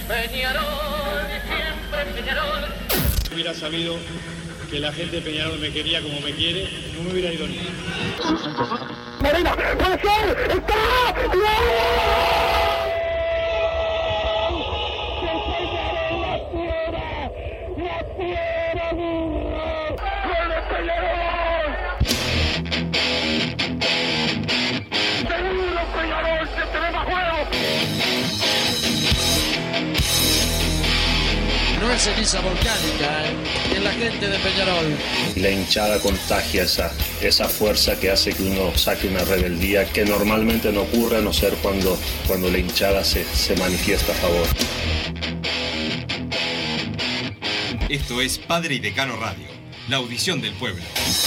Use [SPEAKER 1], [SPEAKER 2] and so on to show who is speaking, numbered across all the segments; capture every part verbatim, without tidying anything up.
[SPEAKER 1] Peñarol, siempre Peñarol.
[SPEAKER 2] Si hubiera sabido que la gente de Peñarol me quería como me quiere, no me hubiera ido ni.
[SPEAKER 3] Marina, puede ser, está,
[SPEAKER 4] No es ceniza volcánica, ¿eh? Es la gente de Peñarol.
[SPEAKER 5] La hinchada contagia esa, esa fuerza que hace que uno saque una rebeldía que normalmente no ocurre a no ser cuando, cuando la hinchada se, se manifiesta a favor.
[SPEAKER 6] Esto es Padre y Decano Radio, la audición del pueblo.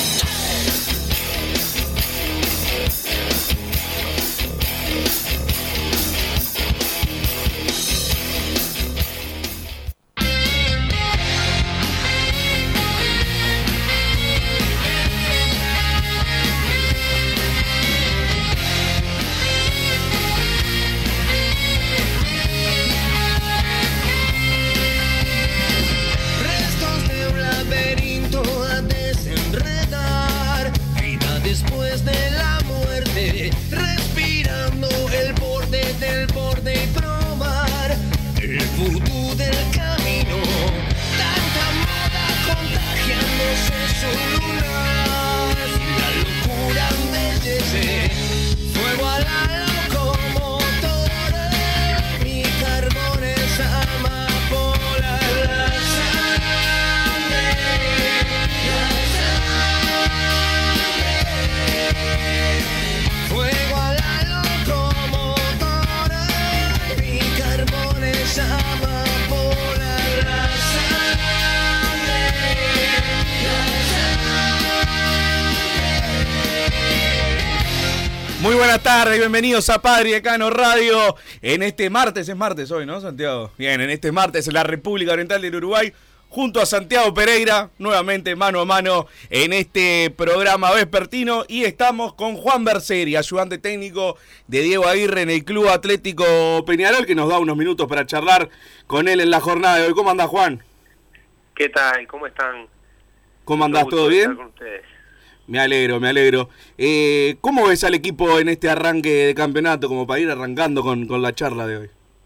[SPEAKER 7] Muy buenas tardes, bienvenidos a Padre y Decano Radio. En este martes, es martes hoy, ¿no, Santiago? Bien, en este martes en la República Oriental del Uruguay, junto a Santiago Pereira, nuevamente mano a mano en este programa vespertino. Y estamos con Juan Berseri, ayudante técnico de Diego Aguirre en el Club Atlético Peñarol, que nos da unos minutos para charlar con él en la jornada de hoy. ¿Cómo andás, Juan?
[SPEAKER 8] ¿Qué tal? ¿Cómo están?
[SPEAKER 7] ¿Cómo andás? ¿Todo bien? Con ustedes. Me alegro, me alegro. Eh, ¿Cómo ves al equipo en este arranque de campeonato, como para ir arrancando con, con la charla de hoy?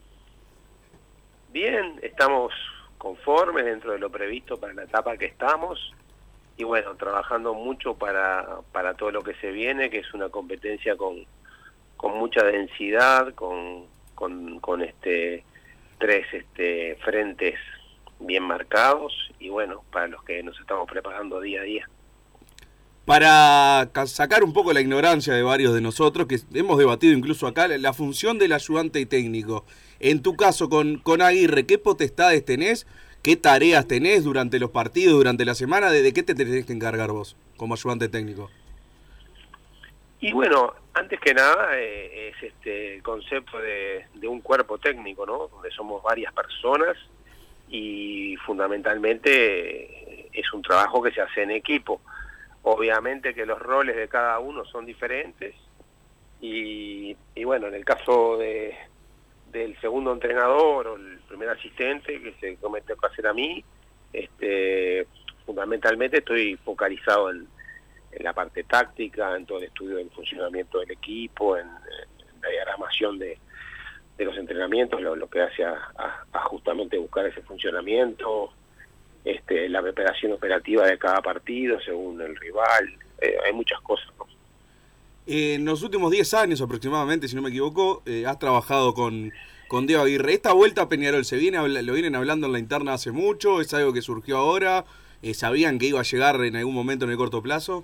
[SPEAKER 8] Bien, estamos conformes dentro de lo previsto para la etapa que estamos y bueno, trabajando mucho para, para todo lo que se viene, que es una competencia con, con mucha densidad, con, con, con este tres este frentes bien marcados y bueno, para los que nos estamos preparando día a día.
[SPEAKER 7] Para sacar un poco la ignorancia de varios de nosotros, que hemos debatido incluso acá, la función del ayudante técnico. En tu caso, con, con Aguirre, ¿qué potestades tenés? ¿Qué tareas tenés durante los partidos, durante la semana? ¿De, de qué te tenés que encargar vos como ayudante técnico?
[SPEAKER 8] Y bueno, antes que nada eh, es este concepto de, de un cuerpo técnico, ¿no? Donde somos varias personas y fundamentalmente eh, es un trabajo que se hace en equipo. Obviamente que los roles de cada uno son diferentes y, y bueno, en el caso de del segundo entrenador o el primer asistente que se cometió a hacer a mí, este, fundamentalmente estoy focalizado en, en la parte táctica, en todo el estudio del funcionamiento del equipo, en, en la diagramación de, de los entrenamientos, lo, lo que hace a, a, a justamente buscar ese funcionamiento. Este, la preparación operativa de cada partido según el rival, eh, hay muchas cosas, ¿no?
[SPEAKER 7] Eh, en los últimos diez años aproximadamente, si no me equivoco, eh, has trabajado con, con Diego Aguirre. ¿Esta vuelta a Peñarol se viene lo vienen hablando en la interna hace mucho? ¿Es algo que surgió ahora? Eh, ¿Sabían que iba a llegar en algún momento en el corto plazo?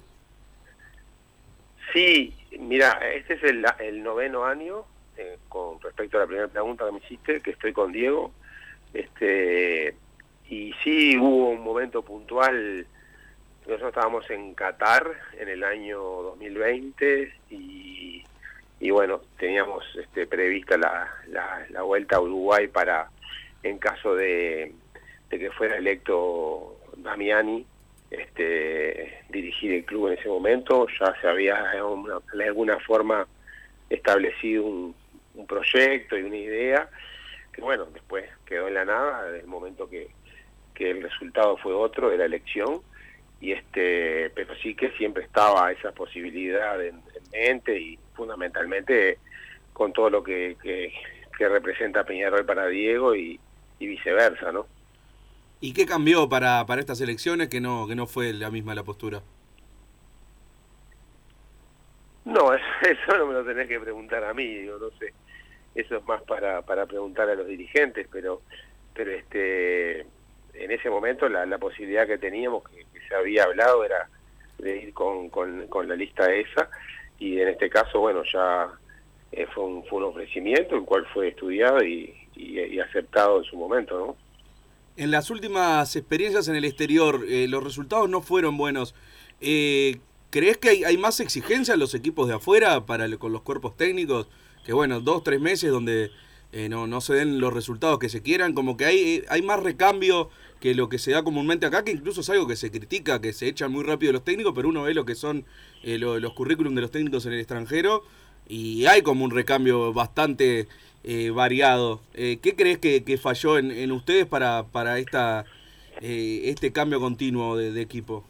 [SPEAKER 8] Sí, mira, este es el, el noveno año, eh, con respecto a la primera pregunta que me hiciste, que estoy con Diego. Este... Y sí, hubo un momento puntual, nosotros estábamos en Qatar en el año dos mil veinte y, y bueno, teníamos este, prevista la, la, la vuelta a Uruguay para, en caso de, de que fuera electo Damiani, este, dirigir el club en ese momento. Ya se había una, de alguna forma establecido un, un proyecto y una idea, bueno, después quedó en la nada, en el momento que, que el resultado fue otro de la elección, y este pero sí que siempre estaba esa posibilidad en, en mente, y fundamentalmente con todo lo que, que, que representa Peñarol para Diego y, y viceversa, ¿no?
[SPEAKER 7] ¿Y qué cambió para, para estas elecciones que no, que no fue la misma la postura?
[SPEAKER 8] No, eso no me lo tenés que preguntar a mí, digo, no sé. Eso es más para, para preguntar a los dirigentes, pero pero este en ese momento la, la posibilidad que teníamos, que, que se había hablado, era de ir con, con, con la lista esa, y en este caso, bueno, ya eh, fue, un, fue un ofrecimiento, el cual fue estudiado y, y, y aceptado en su momento, ¿no?
[SPEAKER 7] En las últimas experiencias en el exterior, eh, los resultados no fueron buenos. Eh, ¿Crees que hay, hay más exigencia en los equipos de afuera para el, con los cuerpos técnicos? Que bueno, dos, tres meses donde eh, no, no se den los resultados que se quieran, como que hay, hay más recambio que lo que se da comúnmente acá, que incluso es algo que se critica, que se echan muy rápido los técnicos, pero uno ve lo que son eh, lo, los currículum de los técnicos en el extranjero y hay como un recambio bastante eh, variado. Eh, ¿Qué crees que, que falló en, en ustedes para, para esta eh, este cambio continuo de, de equipo?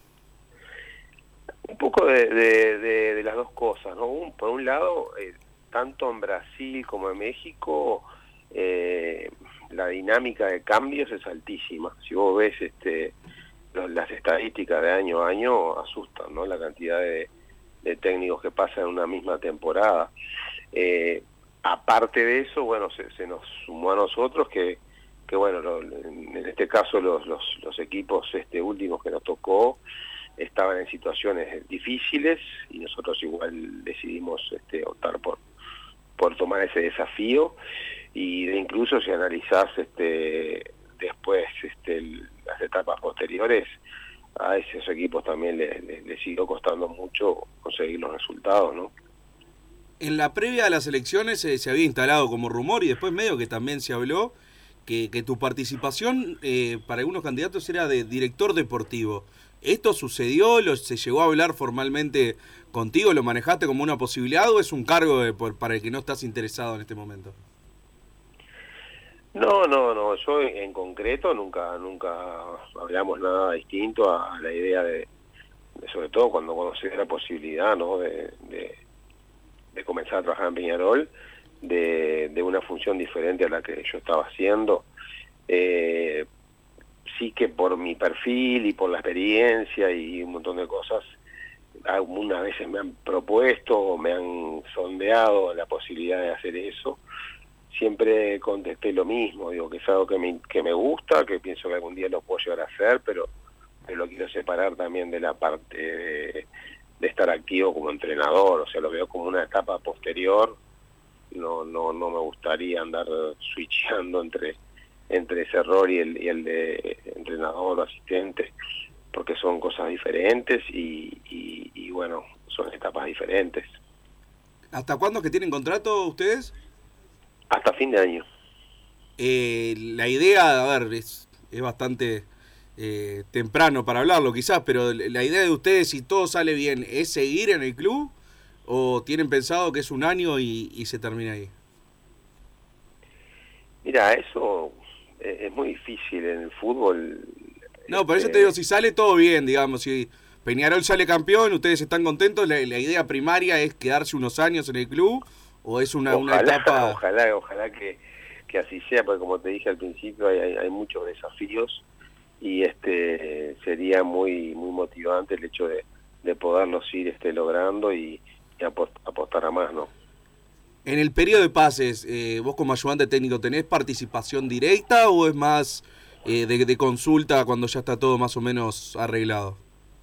[SPEAKER 8] Un poco de, de, de, de las dos cosas, ¿no? Un, por un lado, eh, tanto en Brasil como en México, eh, la dinámica de cambios es altísima. Si vos ves este, los, las estadísticas de año a año, asustan, ¿no? La cantidad de, de técnicos que pasan en una misma temporada. Eh, aparte de eso, bueno, se, se nos sumó a nosotros que, que bueno, lo, en este caso los, los, los equipos este, últimos que nos tocó estaban en situaciones difíciles y nosotros igual decidimos este, optar por por tomar ese desafío, y de incluso si analizás este, después este, el, las etapas posteriores, a esos equipos también les, les, les siguió costando mucho conseguir los resultados, ¿no?
[SPEAKER 7] En la previa a las elecciones eh, se había instalado como rumor, y después medio que también se habló, que, que tu participación eh, para algunos candidatos era de director deportivo. ¿Esto sucedió? ¿Lo, ¿Se llegó a hablar formalmente contigo? ¿Lo manejaste como una posibilidad o es un cargo de, por, para el que no estás interesado en este momento?
[SPEAKER 8] No, no, no. Yo en concreto nunca nunca hablamos nada distinto a la idea de, de sobre todo cuando, cuando se dio la posibilidad, ¿no? de, de, de comenzar a trabajar en Peñarol, de, de una función diferente a la que yo estaba haciendo. Eh, sí que por mi perfil y por la experiencia y un montón de cosas, algunas veces me han propuesto o me han sondeado la posibilidad de hacer eso. Siempre contesté lo mismo, digo que es algo que me, que me gusta, que pienso que algún día lo puedo llegar a hacer, pero, pero lo quiero separar también de la parte de, de estar activo como entrenador, o sea, lo veo como una etapa posterior. No no no me gustaría andar switchando entre entre ese rol y el, y el de entrenador o asistente, porque son cosas diferentes y, y, y bueno, son etapas diferentes.
[SPEAKER 7] ¿Hasta cuándo que tienen contrato ustedes?
[SPEAKER 8] Hasta fin de año.
[SPEAKER 7] Eh, la idea, a ver, es, es bastante eh, temprano para hablarlo quizás, pero la idea de ustedes, si todo sale bien, ¿es seguir en el club o tienen pensado que es un año y, y se termina ahí?
[SPEAKER 8] Mira, eso es muy difícil en el fútbol.
[SPEAKER 7] No, por eso te digo, si sale todo bien, digamos, si Peñarol sale campeón, ustedes están contentos, la, la idea primaria es quedarse unos años en el club, o es una,
[SPEAKER 8] ojalá,
[SPEAKER 7] una etapa...
[SPEAKER 8] Ojalá, ojalá que, que así sea, porque como te dije al principio, hay, hay, hay muchos desafíos y este sería muy muy motivante el hecho de, de poderlos ir este logrando y, y apostar a más, ¿no?
[SPEAKER 7] En el periodo de pases, eh, vos como ayudante técnico, ¿tenés participación directa o es más eh, de, de consulta cuando ya está todo más o menos arreglado?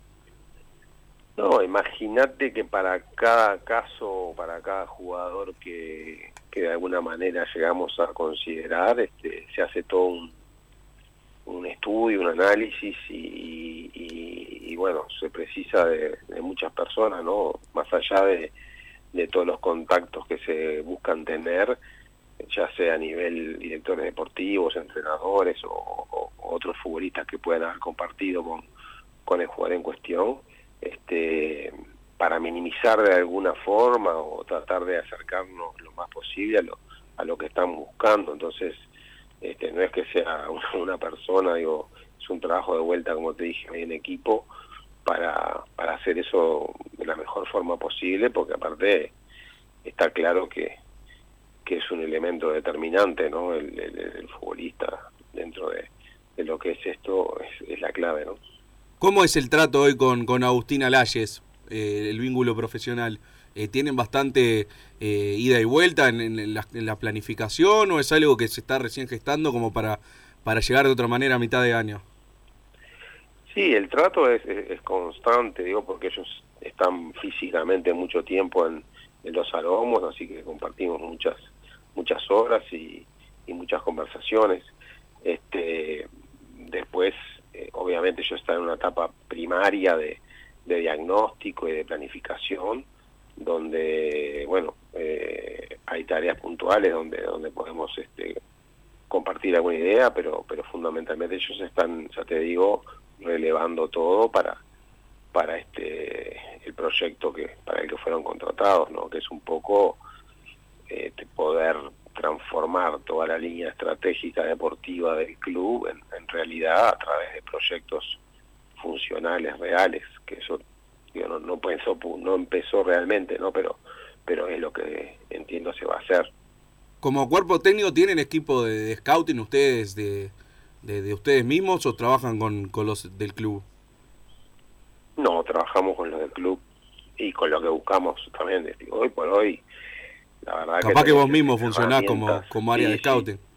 [SPEAKER 8] No, imagínate que para cada caso, para cada jugador que, que de alguna manera llegamos a considerar, este, se hace todo un, un estudio, un análisis y, y, y bueno, se precisa de, de muchas personas, ¿no? Más allá de de todos los contactos que se buscan tener, ya sea a nivel directores deportivos, entrenadores o, o, o otros futbolistas que puedan haber compartido con, con el jugador en cuestión, este, para minimizar de alguna forma o tratar de acercarnos lo más posible a lo, a lo que están buscando. Entonces, este, no es que sea una, una persona, digo, es un trabajo de vuelta, como te dije, en equipo, para, para hacer eso de la mejor forma posible, porque aparte está claro que, que es un elemento determinante, ¿no? El, el, el futbolista dentro de, de lo que es esto es, es la clave, ¿no?
[SPEAKER 7] ¿Cómo es el trato hoy con, con Agustín Alayes, eh, el vínculo profesional? Eh, ¿Tienen bastante eh, ida y vuelta en, en, la, en la planificación o es algo que se está recién gestando como para, para llegar de otra manera a mitad de año?
[SPEAKER 8] Sí, el trato es, es, es constante, digo, porque ellos están físicamente mucho tiempo en, en los aromos, así que compartimos muchas muchas horas y, y muchas conversaciones. Este, después, eh, obviamente, yo estoy en una etapa primaria de, de diagnóstico y de planificación, donde, bueno, eh, hay tareas puntuales donde donde podemos este, compartir alguna idea, pero pero fundamentalmente ellos están, ya te digo, relevando todo para para este el proyecto que para el que fueron contratados, ¿no? Que es un poco eh, poder transformar toda la línea estratégica deportiva del club en, en realidad a través de proyectos funcionales reales, que eso digo, no, no pensó, no empezó realmente, ¿no? Pero pero es lo que entiendo se va a hacer.
[SPEAKER 7] Como cuerpo técnico, ¿tienen equipo de, de scouting ustedes de, de, de ustedes mismos o trabajan con, con los del club?
[SPEAKER 8] No, trabajamos con los del club y con lo que buscamos también. Digo, hoy por hoy, la verdad
[SPEAKER 7] capaz que, que vos mismo
[SPEAKER 8] este,
[SPEAKER 7] funcionás como, como área sí, de scouting.
[SPEAKER 8] Sí.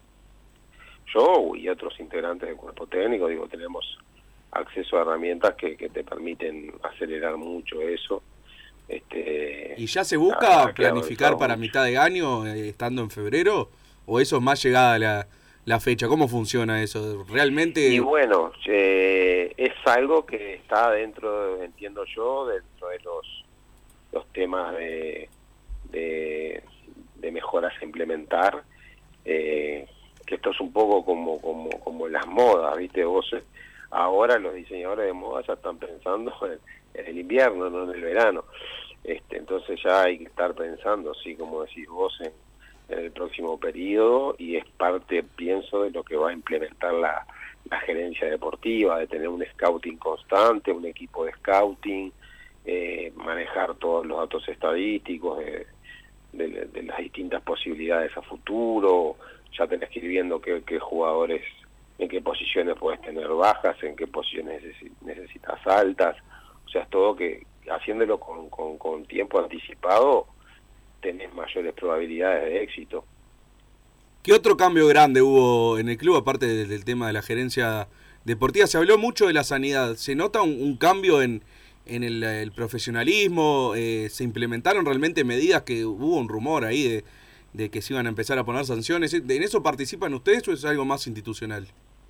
[SPEAKER 8] Yo y otros integrantes del cuerpo técnico, digo, tenemos acceso a herramientas que, que te permiten acelerar mucho eso. Este,
[SPEAKER 7] ¿Y ya se busca planificar para mucho. mitad de año, eh, estando en febrero? ¿O eso es más llegada la, la fecha? ¿Cómo funciona eso? ¿Realmente?
[SPEAKER 8] Y bueno, eh, es algo que está dentro, entiendo yo, dentro de los, los temas de, de, de mejoras a implementar, eh, que esto es un poco como, como, como las modas, ¿viste? Vos ahora los diseñadores de moda ya están pensando en, en el invierno, no en el verano. Este, entonces ya hay que estar pensando, sí, como decís vos, en, en el próximo periodo, y es parte, pienso, de lo que va a implementar la, la gerencia deportiva, de tener un scouting constante, un equipo de scouting, eh, manejar todos los datos estadísticos de, de, de las distintas posibilidades a futuro. Ya tenés que ir viendo qué, qué jugadores, en qué posiciones podés tener bajas, en qué posiciones necesitas altas. O sea, es todo que haciéndolo con, con, con tiempo anticipado tenés mayores probabilidades de éxito.
[SPEAKER 7] ¿Qué otro cambio grande hubo en el club, aparte del, del tema de la gerencia deportiva? Se habló mucho de la sanidad. ¿Se nota un, un cambio en, en el, el profesionalismo? Eh, ¿Se implementaron realmente medidas que hubo un rumor ahí de, de que se iban a empezar a poner sanciones? ¿En eso participan ustedes o es algo más institucional?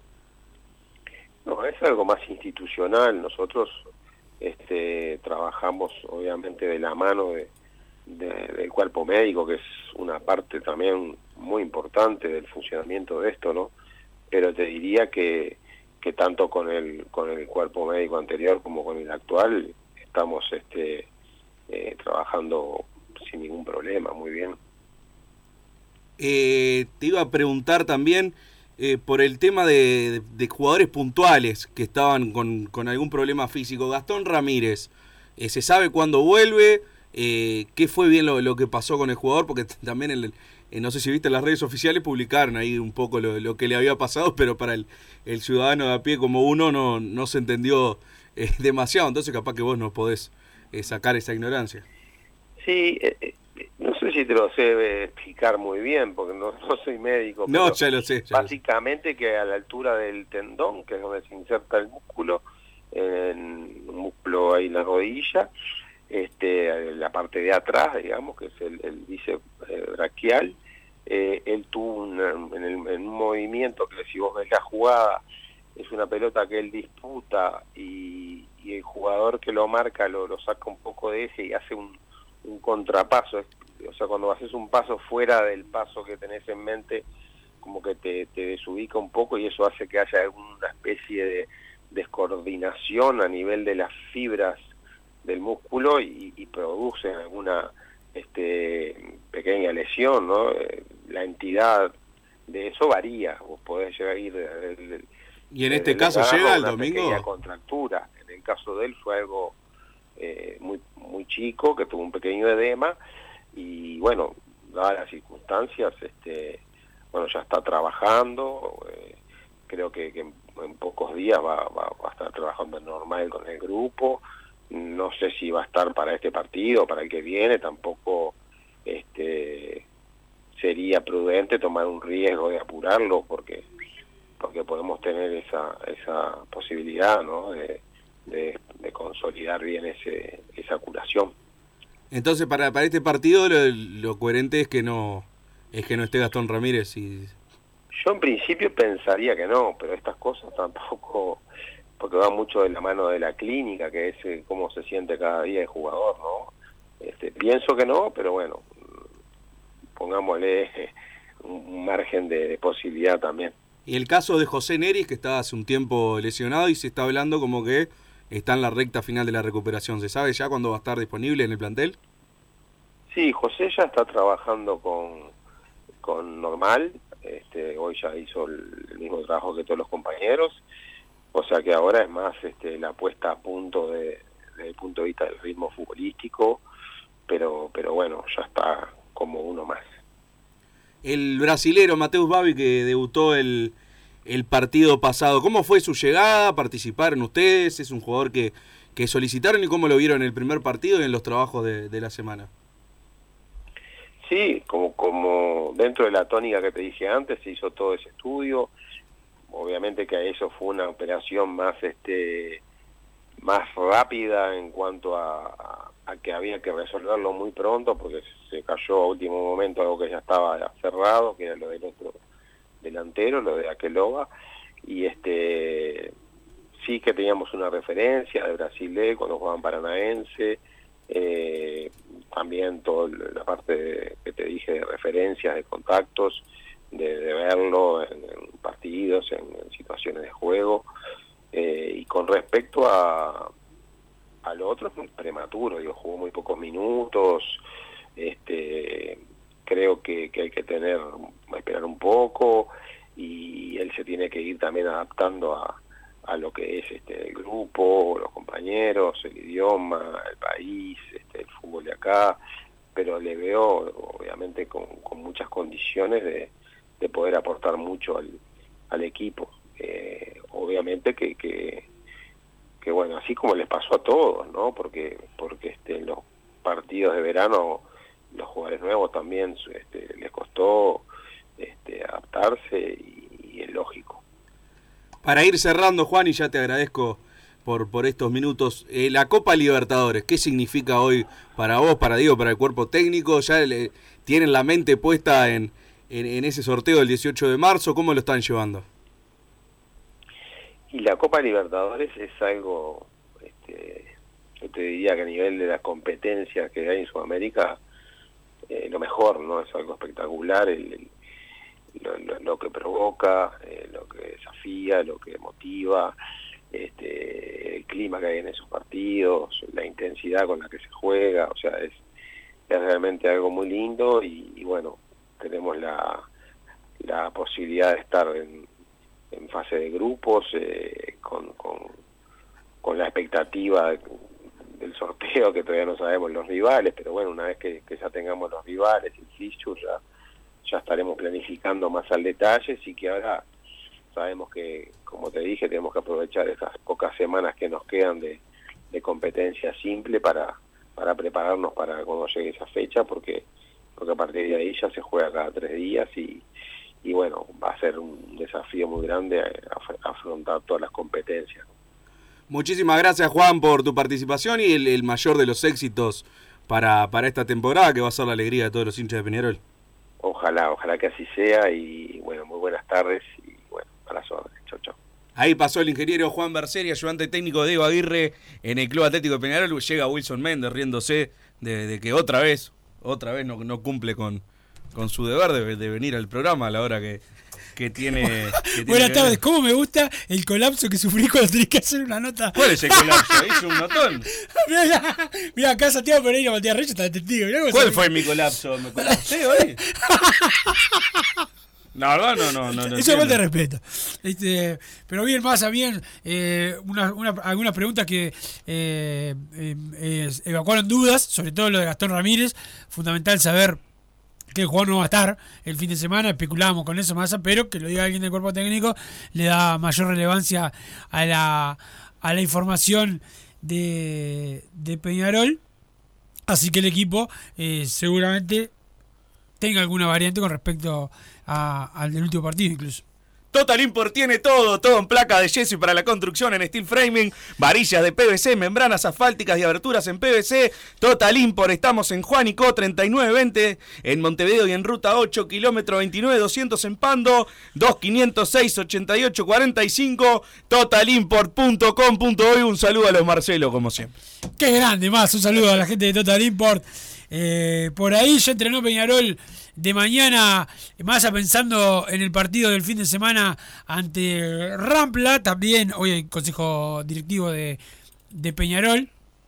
[SPEAKER 8] No, es algo más institucional. Nosotros este, trabajamos obviamente de la mano de, de, del cuerpo médico, que es una parte también muy importante del funcionamiento de esto, ¿no? Pero te diría que, que tanto con el con el cuerpo médico anterior como con el actual estamos este, eh, trabajando sin ningún problema, muy bien.
[SPEAKER 7] Eh, te iba a preguntar también eh, por el tema de, de, de jugadores puntuales que estaban con, con algún problema físico. Gastón Ramírez, eh, ¿se sabe cuándo vuelve? Eh, ¿Qué fue bien lo, lo que pasó con el jugador? Porque también, el, eh, no sé si viste, las redes oficiales publicaron ahí un poco lo, lo que le había pasado, pero para el, el ciudadano de a pie como uno no, no se entendió eh, demasiado. Entonces capaz que vos nos podés eh, sacar esa ignorancia.
[SPEAKER 8] Sí, eh, eh, no sé si te lo sé explicar muy bien, porque no, no soy médico.
[SPEAKER 7] No, pero ya lo sé. Ya
[SPEAKER 8] básicamente lo sé. Que a la altura del tendón, que es donde se inserta el músculo, en un músculo ahí en la rodilla, este, la parte de atrás, digamos, que es el, el bíceps eh, braquial, eh, él tuvo una, en, el, en un movimiento que, si vos ves la jugada, es una pelota que él disputa y, y el jugador que lo marca lo, lo saca un poco de eje y hace un un contrapaso. O sea, cuando haces un paso fuera del paso que tenés en mente, como que te, te desubica un poco, y eso hace que haya alguna especie de descoordinación a nivel de las fibras del músculo y, y produce alguna este, pequeña lesión, ¿no? La entidad de eso varía, vos podés llegar a ir... El, el,
[SPEAKER 7] ¿Y en este caso llega el domingo?
[SPEAKER 8] Una contractura. En el caso de él fue algo eh, muy muy chico, que tuvo un pequeño edema, y bueno, dadas las circunstancias, este bueno, ya está trabajando, eh, creo que, que en, en pocos días va, va, va a estar trabajando normal con el grupo. No sé si va a estar para este partido o para el que viene, tampoco este sería prudente tomar un riesgo de apurarlo, porque porque podemos tener esa esa posibilidad, ¿no? de, de, de consolidar bien ese esa curación.
[SPEAKER 7] Entonces para para este partido lo, lo coherente es que no es que no esté Gastón Ramírez. Y
[SPEAKER 8] yo en principio pensaría que no, pero estas cosas tampoco, porque va mucho de la mano de la clínica, que es eh, cómo se siente cada día el jugador, ¿no? Este, pienso que no, pero bueno, pongámosle eh, un margen de, de posibilidad también.
[SPEAKER 7] Y el caso de José Neris, que está hace un tiempo lesionado y se está hablando como que está en la recta final de la recuperación. ¿Se sabe ya cuándo va a estar disponible en el plantel?
[SPEAKER 8] Sí, José ya está trabajando con, con Normal. Este, hoy ya hizo el, el mismo trabajo que todos los compañeros. O sea que ahora es más este, la puesta a punto de, desde el punto de vista del ritmo futbolístico. Pero, pero bueno, ya está como uno más.
[SPEAKER 7] El brasilero Mateus Babi, que debutó el, el partido pasado, ¿cómo fue su llegada? ¿Participaron ustedes? ¿Es un jugador que, que solicitaron y cómo lo vieron en el primer partido y en los trabajos de, de la semana?
[SPEAKER 8] Sí, como, como dentro de la tónica que te dije antes, se hizo todo ese estudio. Obviamente que eso fue una operación más este más rápida en cuanto a, a, a que había que resolverlo muy pronto, porque se cayó a último momento algo que ya estaba cerrado, que era lo del otro delantero, lo de Aqueloba, y este sí que teníamos una referencia de Brasil cuando jugaban Paranaense, eh, también toda la parte de, que te dije de referencias, de contactos, de, de verlo en, en partidos, en, en situaciones de juego. Eh, y con respecto a al otro es muy prematuro, digo, jugó muy pocos minutos, este creo que, que hay que tener, esperar un poco, y él se tiene que ir también adaptando a, a lo que es este el grupo, los compañeros, el idioma, el país, este, el fútbol de acá, pero le veo obviamente con, con muchas condiciones de, de poder aportar mucho al, al equipo. Eh, obviamente que, que que bueno, así como les pasó a todos, ¿no? Porque porque este en los partidos de verano los jugadores nuevos también este, les costó este, adaptarse y, y es lógico.
[SPEAKER 7] Para ir cerrando, Juan, y ya te agradezco por por estos minutos, eh, la Copa Libertadores, ¿qué significa hoy para vos, para Diego, para el cuerpo técnico? ¿Ya le, tienen la mente puesta en, en, en ese sorteo del dieciocho de marzo? ¿Cómo lo están llevando?
[SPEAKER 8] Y la Copa Libertadores es algo, este, yo te diría que a nivel de las competencias que hay en Sudamérica, eh, lo mejor, ¿no? Es algo espectacular, el, el, lo, lo, lo que provoca, eh, lo que desafía, lo que motiva, este, el clima que hay en esos partidos, la intensidad con la que se juega, o sea, es, es realmente algo muy lindo y, y bueno, tenemos la, la posibilidad de estar en en fase de grupos, eh, con, con, con la expectativa del sorteo, que todavía no sabemos los rivales, pero bueno, una vez que, que ya tengamos los rivales, el fixture, ya, ya estaremos planificando más al detalle, así que ahora sabemos que, como te dije, tenemos que aprovechar esas pocas semanas que nos quedan de, de competencia simple para, para prepararnos para cuando llegue esa fecha, porque, porque a partir de ahí ya se juega cada tres días y y bueno, va a ser un desafío muy grande a, a afrontar todas las competencias.
[SPEAKER 7] Muchísimas gracias, Juan, por tu participación y el, el mayor de los éxitos para, para esta temporada, que va a ser la alegría de todos los hinchas de Peñarol.
[SPEAKER 8] Ojalá, ojalá que así sea y bueno, muy buenas tardes y bueno, a las órdenes. Chau, chau.
[SPEAKER 7] Ahí pasó el ingeniero Juan Berseri, ayudante técnico de Diego Aguirre en el Club Atlético de Peñarol. Llega Wilson Méndez riéndose de, de que otra vez, otra vez no, no cumple con... con su deber de, de venir al programa a la hora que, que tiene... Que
[SPEAKER 9] Buenas
[SPEAKER 7] tiene
[SPEAKER 9] tardes, ¿cómo me gusta el colapso que sufrí cuando tenés que hacer una nota?
[SPEAKER 7] ¿Cuál es el colapso? Hice un notón.
[SPEAKER 9] Mirá, mirá, acá Santiago Pereira, Matías Reyes, está testigo.
[SPEAKER 7] ¿Cuál fue mi colapso? ¿Me colapsé hoy? No, no, no, no. no, no
[SPEAKER 9] Eso es falta de respeto. Este, pero bien, más bien, eh, una, una, algunas preguntas que eh, eh, eh, evacuaron dudas, sobre todo lo de Gastón Ramírez. Fundamental saber que el jugador no va a estar el fin de semana, especulamos con eso más, pero que lo diga alguien del cuerpo técnico le da mayor relevancia a la, a la información de, de Peñarol, así que el equipo eh, seguramente tenga alguna variante con respecto a, al del último partido incluso.
[SPEAKER 7] Total Import tiene todo, todo en placa de yeso y para la construcción en steel framing, varillas de P V C, membranas asfálticas y aberturas en P V C. Total Import, estamos en Juanico treinta y nueve veinte, en Montevideo y en Ruta ocho, kilómetro veintinueve doscientos en Pando, dos quinientos seis ochenta y ocho cuarenta y cinco, total import punto com punto uy. Un saludo a los Marcelo, como siempre.
[SPEAKER 9] Qué grande, más, un saludo a la gente de Total Import. Eh, por ahí ya entrenó Peñarol de mañana, más pensando en el partido del fin de semana ante Rampla. También hoy hay consejo directivo de, de Peñarol